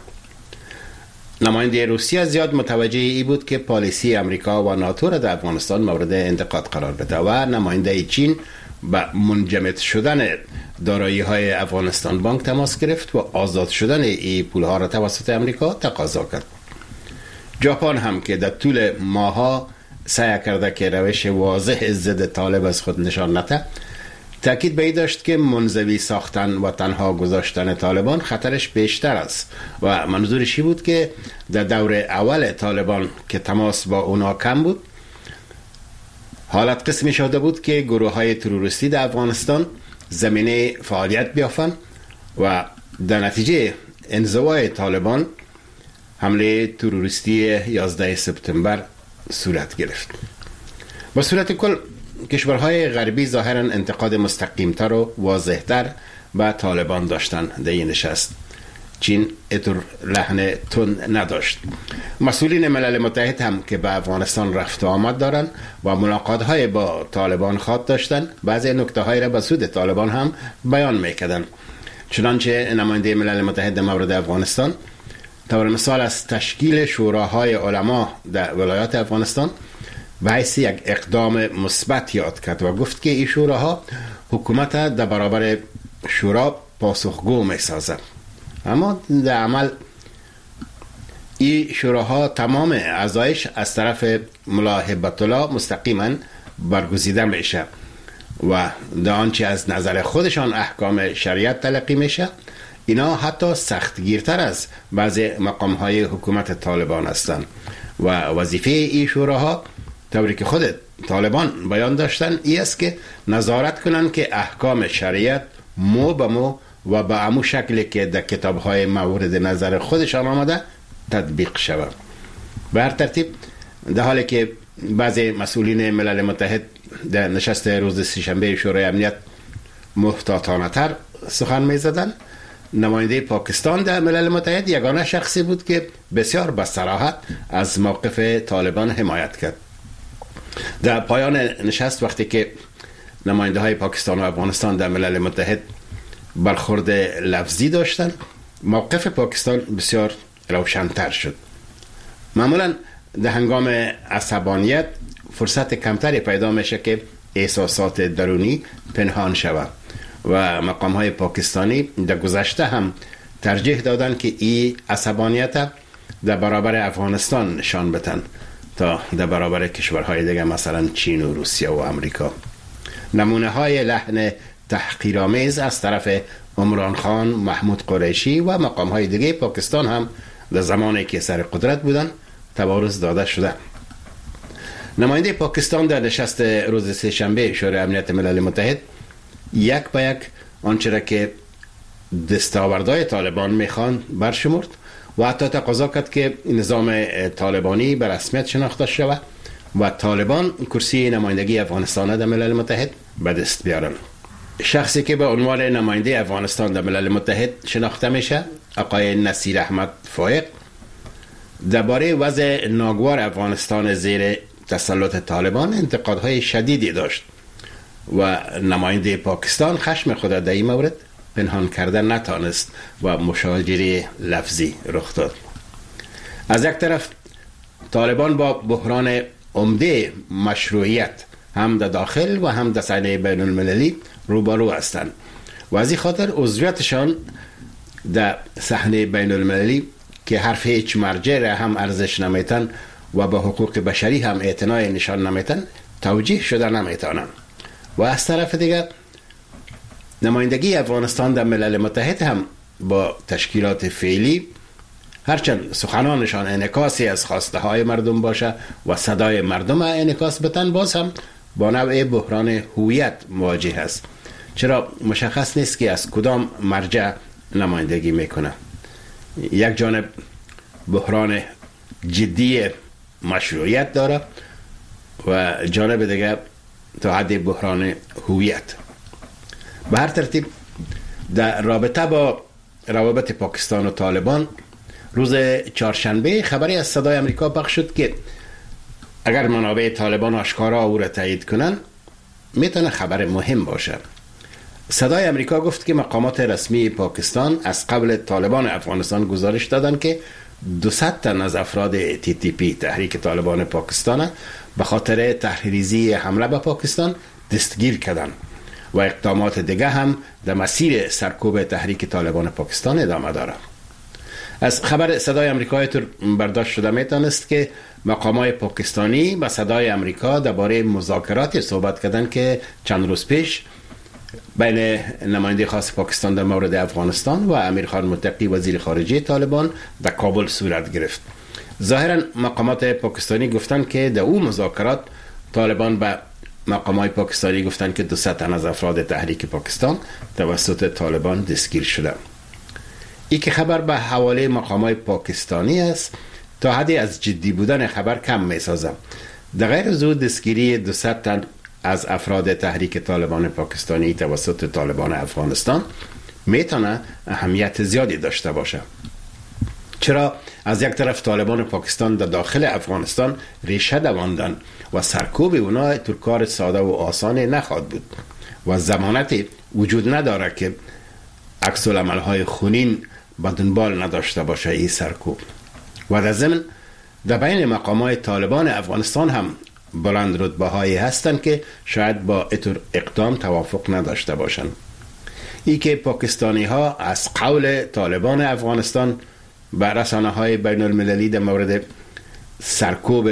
نماینده روسیه زیاد متوجه ای بود که پالیسی امریکا و ناتو را در افغانستان مورد انتقاد قرار بده و نماینده چین به منجمد شدن دارایی های افغانستان بانک تماس گرفت و آزاد شدن این پول ها را توسط امریکا تقاضا کرد. ژاپن هم که در طول ماها سعی کرده که روش واضح ضد طالب از خود نشان نده، تاکید به این داشت که منزوی ساختن و تنها گذاشتن طالبان خطرش بیشتر است و منظورشی بود که در دور اول طالبان که تماس با اونا کم بود، حالت قسمی شده بود که گروه های تروریستی در افغانستان زمینه فعالیت بیافن و در نتیجه انزوای طالبان حمله تروریستی یازده سپتامبر صورت گرفت. با صورت کل کشورهای غربی ظاهرا انتقاد مستقیمتر و واضحتر به طالبان داشتن در این نشست. چین اتر لحن تند نداشت. مسئولین ملل متحد هم که به افغانستان رفت و آمد دارن و ملاقات های با طالبان خواد داشتن، بعضی نکته های را به سود طالبان هم بیان میکردن. چنانچه نماینده ملل متحد مورد افغانستان طور مثال از تشکیل شوراهای علما در ولایات افغانستان به حیث یک اقدام مثبت یاد کرد و گفت که این شوراها حکومت در برابر شورا پاسخگو می سازد. اما در عمل این شوراها تمام اعضایش از طرف ملا هبت الله مستقیما برگزیده میشه و در آنچه از نظر خودشان احکام شریعت تلقی میشه، اینا حتی سختگیرتر از بعضی مقامهای حکومت طالبان هستند و وظیفه این شوراها طوری که خود طالبان بیان داشتن ای است که نظارت کنند که احکام شریعت مو به مو و به امو شکلی که در کتابهای مورد نظر خودشان آمده تطبیق شود. به هر ترتیب در حالی که بعضی مسئولین ملل متحد در نشست روز سه‌شنبه شورای امنیت محتاطانه تر سخن می زدن، نماینده پاکستان در ملل متحد یگانه شخصی بود که بسیار به صراحت از موقف طالبان حمایت کرد. در پایان نشست وقتی که نماینده های پاکستان و افغانستان در ملل متحد برخورد لفظی داشتند، موقف پاکستان بسیار روشن‌تر شد. معمولا در هنگام عصبانیت فرصت کمتری پیدا میشه که احساسات درونی پنهان شود و مقام های پاکستانی در گذشته هم ترجیح دادن که این عصبانیت در برابر افغانستان نشان بدن تا در برابر کشورهای دیگه مثلا چین و روسیه و امریکا. نمونه های لحن تحقیرآمیز از طرف عمران خان، محمود قریشی و مقام های دیگه پاکستان هم در زمانی که سر قدرت بودن تبارز داده شده. نماینده پاکستان در نشست روز سه‌شنبه شورای امنیت ملل متحد یک به یک آنچه را که دستاوردهای طالبان میخوان برشمرد و حتی تقاضا کرد که نظام طالبانی به رسمیت شناخته شود و طالبان کرسی نمایندگی افغانستان در ملل متحد به دست بیارن. شخصی که به عنوان نماینده افغانستان در ملل متحد شناخته میشه، آقای نصیر احمد فائق، درباره وضع ناگوار افغانستان زیر تسلط طالبان انتقادهای شدیدی داشت و نماینده پاکستان خشم خود در این مورد پنهان کردن نتانست و مشاجره لفظی رخ داد. از یک طرف طالبان با بحران عمده مشروعیت هم در داخل و هم در صحنه بین المللی روبرو هستند و از این خاطر عضویتشان در صحنه بین المللی که حرف هیچ مرجع را هم ارزش نمیتن و به حقوق بشری هم اعتنای نشان نمیتن توجیه شده نمیتونن. و از طرف دیگر نمایندگی افغانستان در ملل متحد هم با تشکیلات فعلی هرچند سخنانشان انعکاسی از خواسته های مردم باشه و صدای مردم انعکاس بتن، باز هم با نوع بحران هویت مواجه است، چرا مشخص نیست که از کدام مرجع نمایندگی میکنه. یک جانب بحران جدی مشروعیت داره و جانب دیگر تا حد بحران هویت. به هر ترتیب در رابطه با روابط پاکستان و طالبان روز چهارشنبه خبری از صدای امریکا پخش شد که اگر منابع طالبان آشکارا او را تایید کنن میتونه خبر مهم باشه. صدای امریکا گفت که مقامات رسمی پاکستان از قبل طالبان افغانستان گزارش دادن که دوصد تن از افراد تی تی پی تحریک طالبان پاکستان به خاطر تحریریزی حمله به پاکستان دستگیر کردن و اقدامات دیگه هم در مسیر سرکوب تحریک طالبان پاکستان ادامه داره. از خبر صدای امریکا طور برداشت شده میتونست که مقامات پاکستانی با صدای امریکا درباره مذاکرات صحبت کردن که چند روز پیش بین نماینده خاص پاکستان در مورد افغانستان و امیر خان متقی وزیر خارجه طالبان در کابل صورت گرفت. ظاهرا مقامات پاکستانی گفتن که در اون مذاکرات طالبان به مقامات پاکستانی گفتن که دوصد تن از افراد تحریک پاکستان توسط طالبان دستگیر شده. این که خبر به حواله مقامات پاکستانی است تا حدی از جدی بودن خبر کم می سازه. در غیر از او دستگیری دوصد تن از افراد تحریک طالبان پاکستانی توسط طالبان افغانستان میتونه اهمیت زیادی داشته باشه، چرا از یک طرف طالبان پاکستان در داخل افغانستان ریشه دواندن و سرکوب اونا تو کار ساده و آسان نخواهد بود و ضمانتی وجود نداره که عکس العمل‌های خونین با دنبال نداشته باشه این سرکوب. و در ضمن در بین مقامات طالبان افغانستان هم بلند رتبه هایی هستند که شاید با اتر اقدام توافق نداشته باشند. ای که پاکستانی ها از قول طالبان افغانستان بر رسانه های بین المللی در مورد سرکوب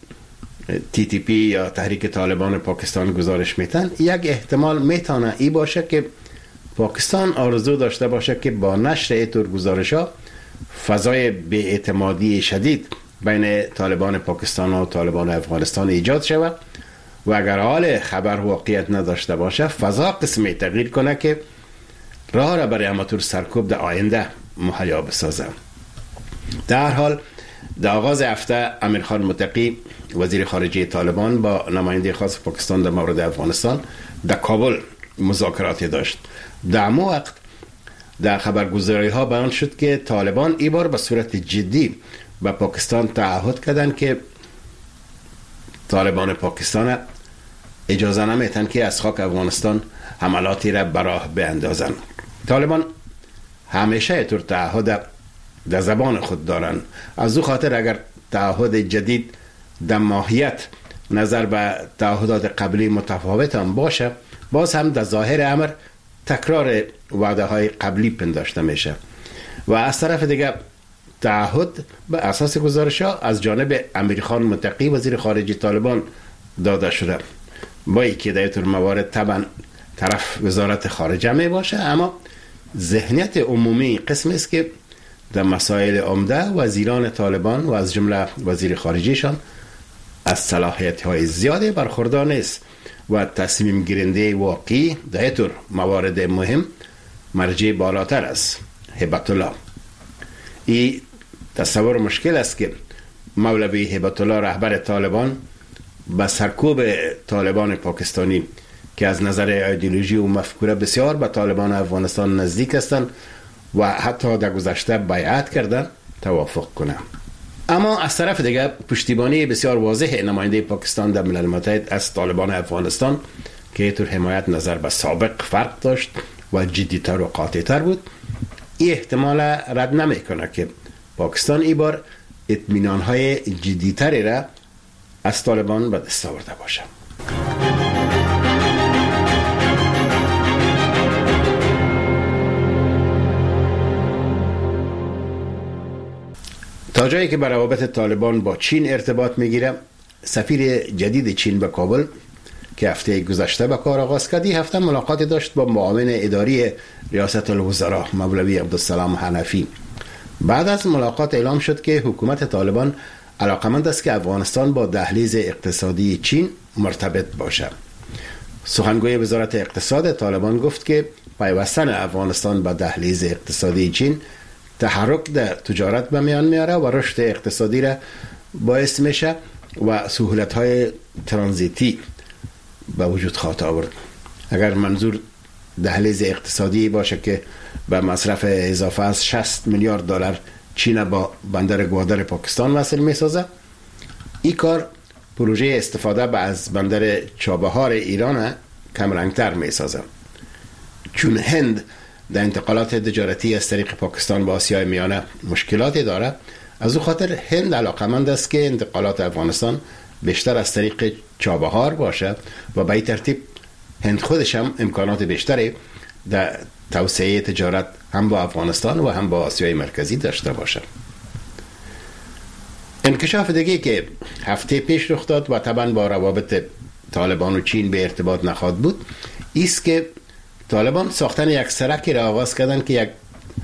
تی تی پی یا تحریک طالبان پاکستان گزارش میتن، یک احتمال میتونه ای باشه که پاکستان آرزو داشته باشه که با نشر اتر گزارش ها فضای بی‌اعتمادی شدید بین طالبان پاکستان و طالبان افغانستان ایجاد شود و اگر حال خبر واقعیت نداشته باشه فضا قسمی تغییر کنه که راه را برای اماتور سرکوب در آینده مهیا بسازه. در حال در آغاز هفته امیر خان متقی وزیر خارجه طالبان با نماینده خاص پاکستان در مورد افغانستان در کابل مذاکراتی داشت. در مو وقت در خبرگزاری ها بیان شد که طالبان این بار به صورت جدی به پاکستان تعهد کردن که طالبان پاکستان اجازه نمیتن که از خاک افغانستان حملاتی را براه بیندازن. طالبان همیشه اینطور تعهد در زبان خود دارن، از او خاطر اگر تعهد جدید در ماهیت نظر به تعهدات قبلی متفاوت هم باشه، باز هم در ظاهر امر تکرار وعده های قبلی پنداشته میشه و از طرف دیگه تعهد به اساس گزارش ها از جانب امیر خان متقی وزیر خارجه طالبان داده شده، با اینکه در اینطور موارد طبعا طرف وزارت خارجه می باشه، اما ذهنیت عمومی قسم است که در مسائل عمده وزیران طالبان و از جمله وزیر خارجهشان از صلاحیت های زیاده برخوردار نیست و تصمیم گیرنده واقعی در اینطور موارد مهم مرجع بالاتر است، هیبت الله. این تصور مشکل است که مولوی هیبت الله رهبر طالبان به سرکوب طالبان پاکستانی که از نظر ایدئولوژی و مفکوره بسیار به طالبان افغانستان نزدیک هستند و حتی در گذشته بیعت کردن توافق کنه. اما از طرف دیگر پشتیبانی بسیار واضح نماینده پاکستان در ملل متحد از طالبان افغانستان که اینطور حمایت نظر به سابق فرق داشت و جدیتر و قاطعتر بود، این احتمال رد نمی کنه که پاکستان ای بار اطمینان‌های جدیتری را از طالبان به دست آورده باشه. تا جایی که بر روابط طالبان با چین ارتباط میگیره، سفیر جدید چین به کابل که هفته گذشته به کار آغاز کرد، هفته ملاقاتی داشت با معاون اداری ریاست الوزراء مولوی عبدالسلام حنفی. بعد از ملاقات اعلام شد که حکومت طالبان علاقمند است که افغانستان با دهلیز اقتصادی چین مرتبط باشد. سخنگوی وزارت اقتصاد طالبان گفت که پیوستن افغانستان با دهلیز اقتصادی چین تحرک در تجارت به میان میاره و رشد اقتصادی را باعث میشه و سهولت‌های ترانزیتی به وجود خواهد آورد. اگر منظور دهلیز اقتصادی باشه که به مصرف اضافه از شصت میلیارد دلار چین با بندر گوادر پاکستان وصل میسازه، این کار پروژه استفاده به از بندر چابهار ایران کمرنگتر میسازه، چون هند در انتقالات تجارتی از طریق پاکستان به آسیای میانه مشکلاتی داره. از او خاطر هند علاقمند است که انتقالات افغانستان بیشتر از طریق چابهار باشه و به این ترتیب هند خودش هم امکانات بیشتری در توسعه تجارت هم با افغانستان و هم با آسیای مرکزی داشته باشه. انکشاف دیگه که هفته پیش رخ داد و طبعا با روابط طالبان و چین به ارتباط نخواهد بود، ایست که طالبان ساختن یک سرکی را آغاز کردن که یک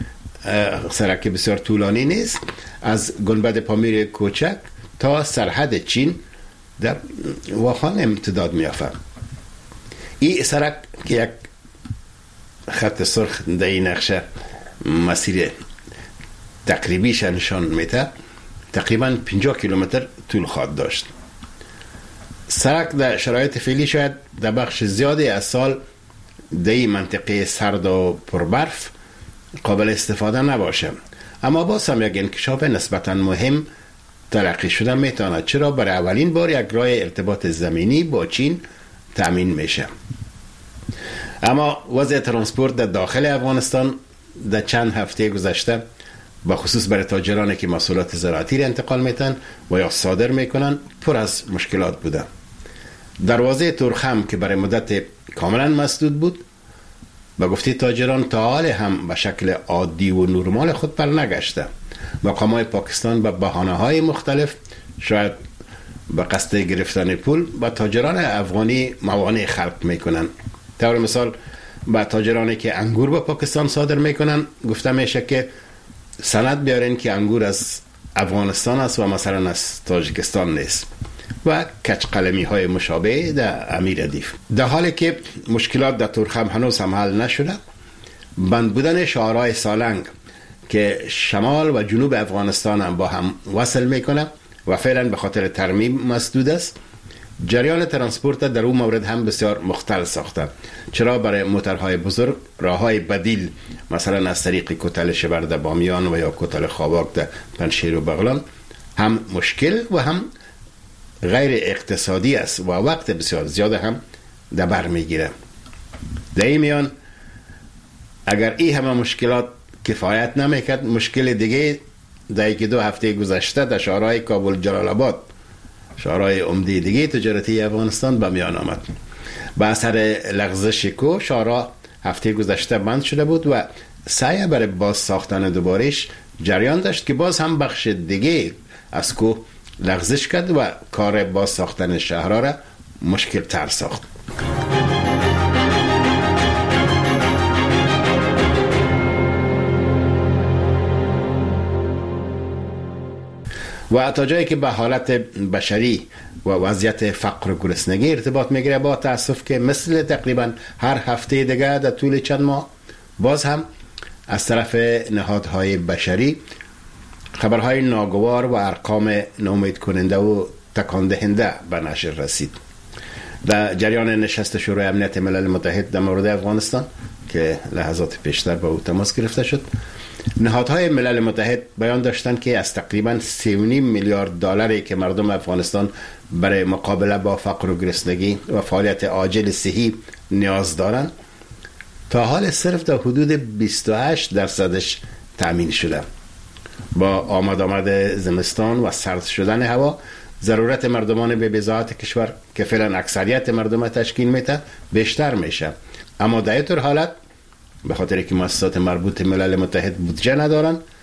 سرک بسیار طولانی نیست، از گنبد پامیر کوچک تا سرحد چین در واخان امتداد میافته. این سرک که یک خط سرخ در این نقشه مسیر تقریبیش نشان میده، تقریبا پنجاه کیلومتر طول خواهد داشت. سرک در شرایط فعلی شاید در بخش زیادی از سال در این منطقه سرد و پربرف قابل استفاده نباشه، اما باز هم یک انکشاف نسبتا مهم تلقی شده میتواند، چرا برای اولین بار یک راه ارتباط زمینی با چین تأمین میشه. اما وضع ترانسپورت در داخل افغانستان در چند هفته گذشته با خصوص برای تاجرانی که محصولات زراعتی را انتقال میتن و یا صادر میکنن پر از مشکلات بوده. دروازه تورخم که برای مدت کاملا مسدود بود، با گفته تاجران تا حال هم به شکل عادی و نرمال خود پر نگشته. مقامات پاکستان به بهانه‌های مختلف، شاید به قصد گرفتن پول، با تاجران افغانی موانع خلق میکنن. طور مثال با تاجرانی که انگور به پاکستان صادر میکنن گفته میشه که سند بیارین که انگور از افغانستان است و مثلا از تاجیکستان نیست و کج قلمی های مشابه در امیر ردیف. در حالی که مشکلات در تورخم هنوز هم حل نشده، بند بودن شاهراه سالنگ که شمال و جنوب افغانستان هم با هم وصل میکنه و فعلا به خاطر ترمیم مسدود است، جریان ترانسپورت در اون مورد هم بسیار مختل ساخته، چرا برای موترهای بزرگ راههای بدیل مثلا از طریق کتل شبرد بامیان و یا کتل خواباک در پنشیر و بغلان هم مشکل و هم غیر اقتصادی است و وقت بسیار زیاد هم در بر میگیره. در این میان اگر این همه مشکلات کفایت نمیکرد، مشکل دیگه در یک دو هفته گذشته در شهرهای کابل جلال آباد، شهرهای عمده دیگه تجارتی افغانستان به میان آمد. با اثر لغزش کو شهرها هفته گذشته بند شده بود و سعی برای باز ساختن دوبارش جریان داشت که باز هم بخش دیگه از کو لغزش کرد و کار باز ساختن شهرها را مشکل تر ساخت. و تا جایی که به حالت بشری و وضعیت فقر و گرسنگی ارتباط میگیره، با تاسف که مثل تقریبا هر هفته دیگه در طول چند ماه باز هم از طرف نهادهای بشری خبرهای ناگوار و ارقام ناامید کننده و تکان دهنده به نشر رسید. در جریان نشست شورای امنیت ملل متحد در مورد افغانستان که لحظات پیشتر با او تماس گرفته شد، نهادهای ملل متحد بیان داشتند که از تقریبا سه و نیم میلیارد دلاری که مردم افغانستان برای مقابله با فقر و گرسنگی و فعالیت عاجل صحی نیاز دارند، تا حال صرف در حدود بیست و هشت درصدش تأمین شده. با آمد آمد زمستان و سرد شدن هوا، ضرورت مردمان به بضاعت کشور که فعلا اکثریت مردم تشکیل میده بیشتر میشه. اما در این حالت به خاطر که مؤسسات مربوط ملل متحد بودجه ندارن،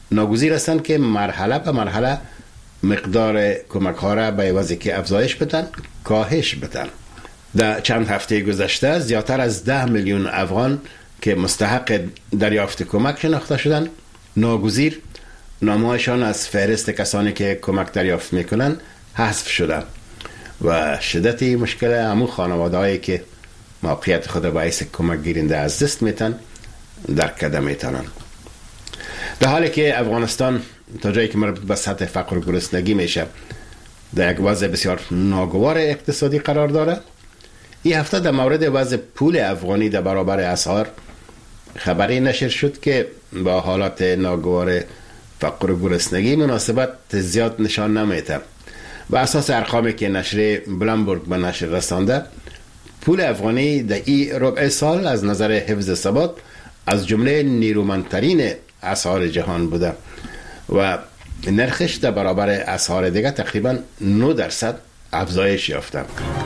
ناگزیر هستند که مرحله به مرحله مقدار کمک ها را به عوضی که افزایش بدن کاهش بدن. در چند هفته گذشته زیادتر از ده میلیون افغان که مستحق دریافت کمک شناخته شدند، ناگزیر نامه‌هایشان از فهرست کسانی که کمک دریافت میکنند حذف شده و شدت مشکل همون خانواده‌هایی که موقعیت خود به حیث کمک گیرنده از دست میتن درک کرده میتونن. در حالی که افغانستان تا جایی که مربوط به سطح فقر و گرسنگی میشه در یک وضع بسیار ناگوار اقتصادی قرار داره، این هفته در مورد وضع پول افغانی در برابر اسعار خبری نشر شد که با حالات ناگوار فقر و گرسنگی مناسبت زیاد نشان نمیده. و اساس ارقامی که نشر بلومبرگ به نشر رسانده، پول افغانی در این ربع سال از نظر حفظ ثبات از جمله نیرومندترین اسعار جهان بوده و نرخش در برابر اسعار دیگه تقریبا نه درصد افزایش یافته.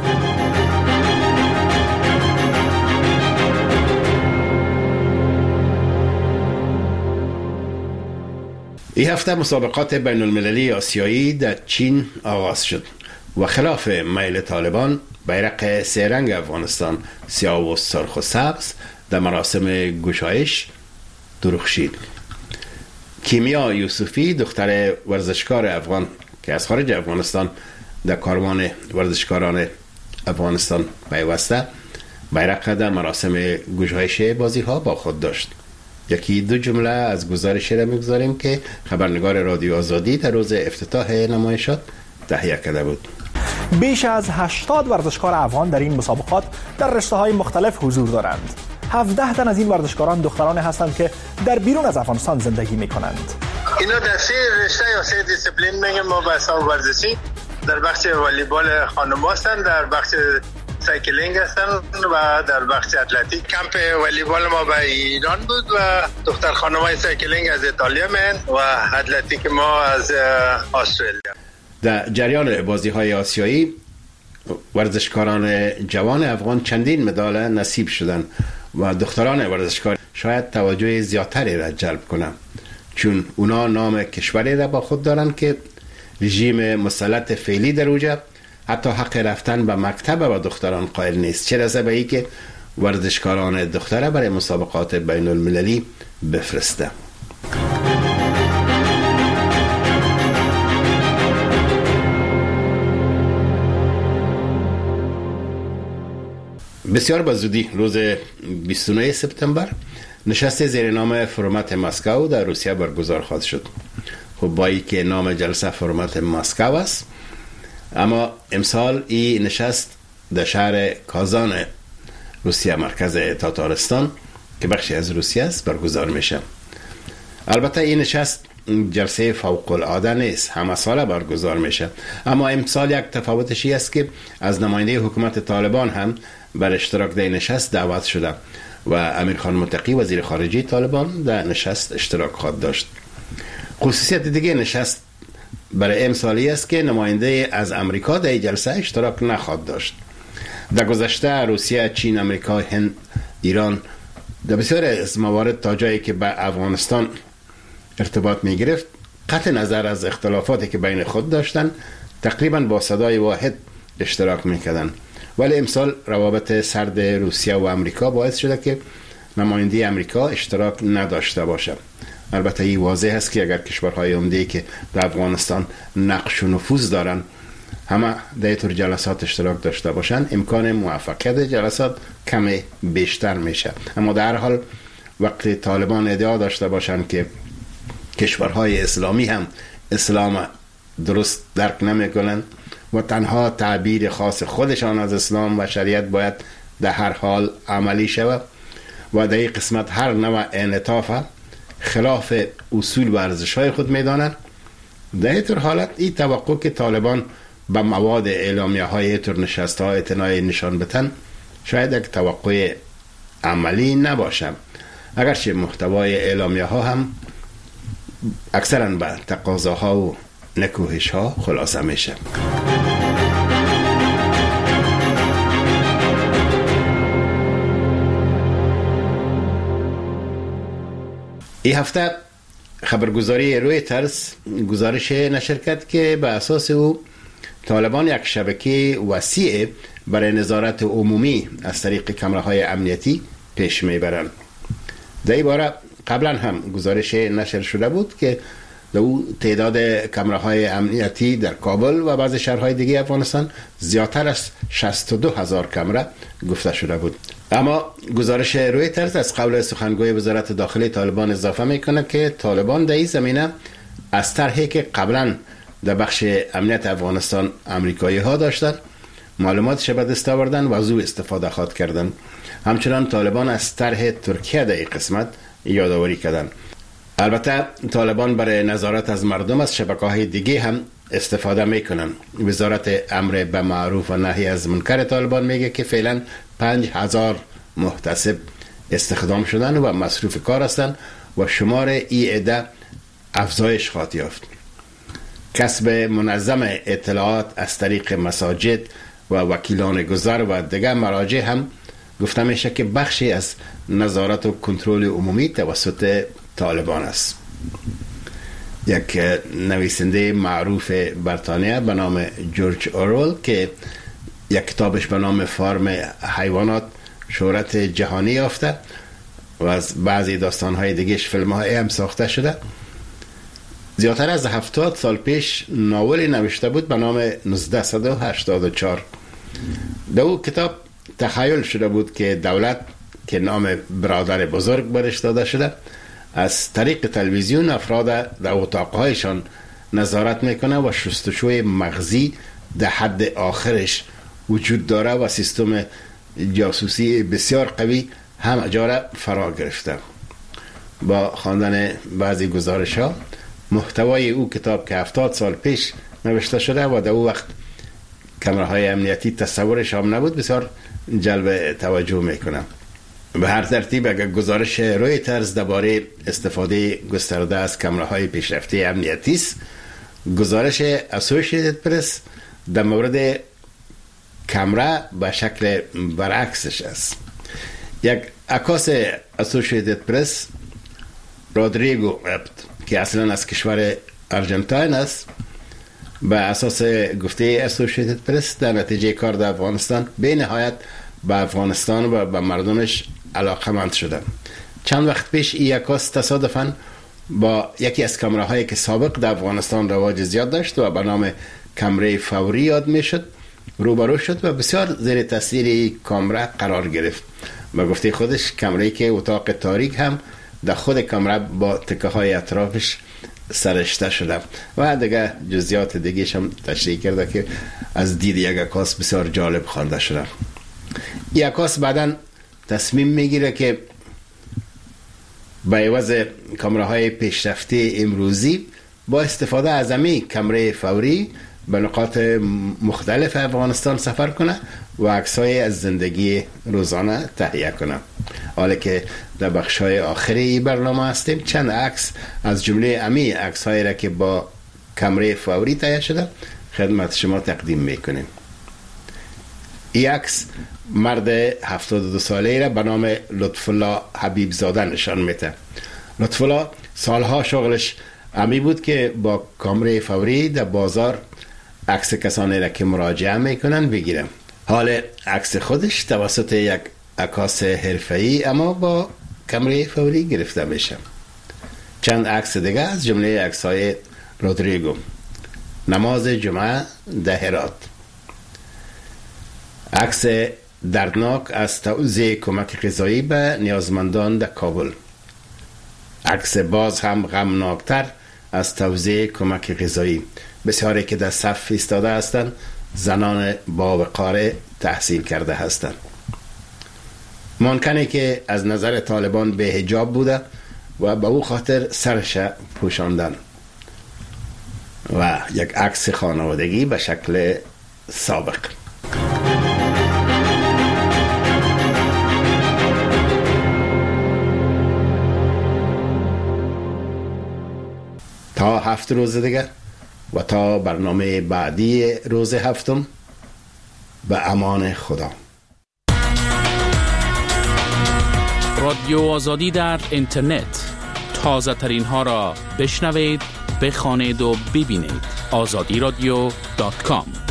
این هفته مسابقات بین المللی آسیایی در چین آغاز شد و خلاف میل طالبان بیرق سه رنگ افغانستان سیاه و سرخ و سبز در مراسم گشایش درخشید. کیمیا یوسفی دختر ورزشکار افغان که از خارج افغانستان در کاروان ورزشکاران افغانستان پیوسته، بیرق در مراسم گشایش بازی ها با خود داشت. یکی دو جمله از گزارشی را میگذاریم که خبرنگار رادیو آزادی در روز افتتاح نمایشات تهیه کرده بود. بیش از هشتاد ورزشکار افغان در این مسابقات در رشته‌های مختلف حضور دارند. هفده تن از این ورزشکاران دختران هستند که در بیرون از افغانستان زندگی می‌کنند. اینا در سه رشته یا سه دیسیپلین میگم ما به حساب ورزشی، در بخش والیبال خانم هستند، در بخش سایکلینگ هستن و در بخش اتلتیک. کمپ والیبال ما به ایران بود و دختر خانمای سایکلینگ از ایتالیا من و اتلتیک ما از استرالیا. در جریان بازی‌های آسیایی ورزشکاران جوان افغان چندین مدال نصیب شدند و دختران ورزشکار شاید توجه زیادتری را جلب کنند، چون اونا نام کشوری را با خود دارند که رژیم مسلط فعلی در اوجه حتی حق رفتن به مکتب و دختران قائل نیست، چه رسه به ای که ورزشکاران دختره برای مسابقات بین المللی بفرسته. بسیار به زودی روز بیست و نه سپتامبر نشست زیر نام فرمت مسکو در روسیه برگزار خواهد شد. خب با ای که نام جلسه فرمت مسکو است، اما امسال این نشست در شهر کازان روسیه مرکز تاتارستان که بخشی از روسیه است برگزار میشه. البته این نشست جلسه فوق العاده نیست، همه ساله برگزار میشه، اما امسال یک تفاوتش است که از نماینده حکومت طالبان هم بر اشتراک در نشست دعوت شده و امیر خان متقی وزیر خارجه طالبان در نشست اشتراک خواهد داشت. خصوصیت دیگه نشست برای امسالی است که نماینده از امریکا در جلسه اشتراک نخواهد داشت. در گذشته روسیه، چین، امریکا، هند، ایران در بسیار از موارد تا جایی که به افغانستان ارتباط می گرفت قطع نظر از اختلافاتی که بین خود داشتن تقریبا با صدای واحد اشتراک می کردن، ولی امسال روابط سرد روسیه و امریکا باعث شده که نماینده امریکا اشتراک نداشته باشه. البته این واضح است که اگر کشورهای عمده‌ای که در افغانستان نقش و نفوذ دارن همه در طور جلسات اشتراک داشته باشن، امکان موفقیت جلسات کمی بیشتر میشه. اما در هر حال وقتی طالبان ادعا داشته باشن که کشورهای اسلامی هم اسلام درست درک نمیکنن و تنها تعبیر خاص خودشان از اسلام و شریعت باید در هر حال عملی شود و در این قسمت هر نوع انعطاف خلاف اصول و ارزش‌های خود می‌دانند، در این طور حالت این توقع که طالبان به مواد اعلامیه‌های طور نشست‌ها اعتنای نشان بدن شاید یک توقع عملی نباشه، اگرچه محتوای اعلامیه‌ها هم اکثراً به تقاضاها و نکوهش‌ها خلاصه میشه. این هفته خبرگزاری رویترز گزارش نشر کرد که به اساس او طالبان یک شبکه وسیع برای نظارت عمومی از طریق کامراهای امنیتی پیش میبرند. در این باره قبلا هم گزارش نشر شده بود که دو تعداد کامراهای امنیتی در کابل و بعض شهرهای دیگه افغانستان زیادتر از شصت و دو هزار کامرا گفته شده بود. اما گزارش رویترز از قول سخنگوی وزارت داخلی طالبان اضافه میکنه که طالبان در این زمینه از طرحی که قبلا در بخش امنیت افغانستان امریکایی ها داشتند معلوماتش به دست آوردن و از او استفاده خواد کردن. همچنان طالبان از طرح ترکیه در این قسمت یادآوری کردند. البته طالبان برای نظارت از مردم از شبکه‌های دیگه هم استفاده میکنن. وزارت امر به معروف و نهی از منکر طالبان میگه که فعلا پنج هزار محتسب استخدام شدن و مصروف کار هستند و شمار ای عده افزایش خواهد یافت. کسب منظم اطلاعات از طریق مساجد و وکیلان گذر و دیگر مراجع هم گفته میشه که بخشی از نظارت و کنترل عمومی توسط طالبان است. یک نویسنده معروف بریتانیا به نام جورج اورول که یک کتابش به نام فارم حیوانات شهرت جهانی یافته و از بعضی داستانهای دیگهش فیلم‌های هم ساخته شده، زیادتر از هفتاد سال پیش ناولی نوشته بود به نام نوزده هشتاد و چهار. در او کتاب تخیل شده بود که دولت که نام برادر بزرگ برش داده شده از طریق تلویزیون افراد در اتاقهایشان نظارت میکنه و شستشوی مغزی در حد آخرش وجود داره و سیستم جاسوسی بسیار قوی هم جاره فرا گرفته. با خواندن بعضی گزارش ها محتوای او کتاب که هفتاد سال پیش نوشته شده و در او وقت کامراهای امنیتی تصورش هم نبود بسیار جلب توجه میکنه. به هر ترتیب اگر گزارش رویترز درباره استفاده گسترده از کامراهای پیشرفته امنیتی است، گزارش اسوسییتد پرس در مورد کامرا به شکل برعکسش است. یک عکاس اسوسییتد پرس رودریگو که اصلا از کشور ارژانتین است، به اساس گفته اسوسییتد پرس در نتیجه کار در افغانستان به نهایت به افغانستان و به مردمش علاقمند شده. چند وقت پیش این عکاس تصادفاً با یکی از کامراهایی که سابق در افغانستان رواج زیاد داشت و به نام کامرای فوری یاد میشد روبرو شد و بسیار زیر تاثیر کامرا قرار گرفت. و گفته خودش کامرایی که اتاق تاریک هم در خود کامرا با تکه های اطرافش سرشته شده و دیگه جزئیات دیگه‌ش هم تشریح کرده که از دید یک عکاس بسیار جالب خوانده شده. این عکاس بعداً تصمیم میگیره که با عوض کامراهای پیشرفته امروزی با استفاده از همین کامرای فوری به نقاط مختلف افغانستان سفر کنه و عکس‌های از زندگی روزانه تهیه کنه. حالا که در بخش‌های آخری برنامه هستیم چند عکس از جمله امی عکس‌هایی را که با کامرای فوری تهیه شده خدمت شما تقدیم میکنیم. این عکس مرد هفتاد و دو ساله را به نام لطفالله حبیب زاده نشان میده. لطفالله سالها شغلش امی بود که با کامرای فوری در بازار عکس کسانی را که مراجعه میکنن بگیرم. حال عکس خودش توسط یک عکاس حرفه‌ای اما با کامرای فوری گرفته میشه. چند عکس دیگه از جمله عکس‌های رودریگو: نماز جمعه در هرات، عکس دردناک از توزیع کمک غذایی به نیازمندان در کابل، عکس باز هم غمناکتر از توزیع کمک غذایی. بسیاری که در صف ایستاده هستند زنان با وقار تحصیل کرده هستند. ممکنه که از نظر طالبان به حجاب بوده و به او خاطر سرش پوشاندن و یک عکس خانوادگی به شکل سابق. تا هفت روز دیگه و تا برنامه بعدی روز هفتم، به امان خدا. رادیو آزادی در اینترنت تازه ترین ها را بشنوید، بخوانید و ببینید. آزادی رادیو دات کام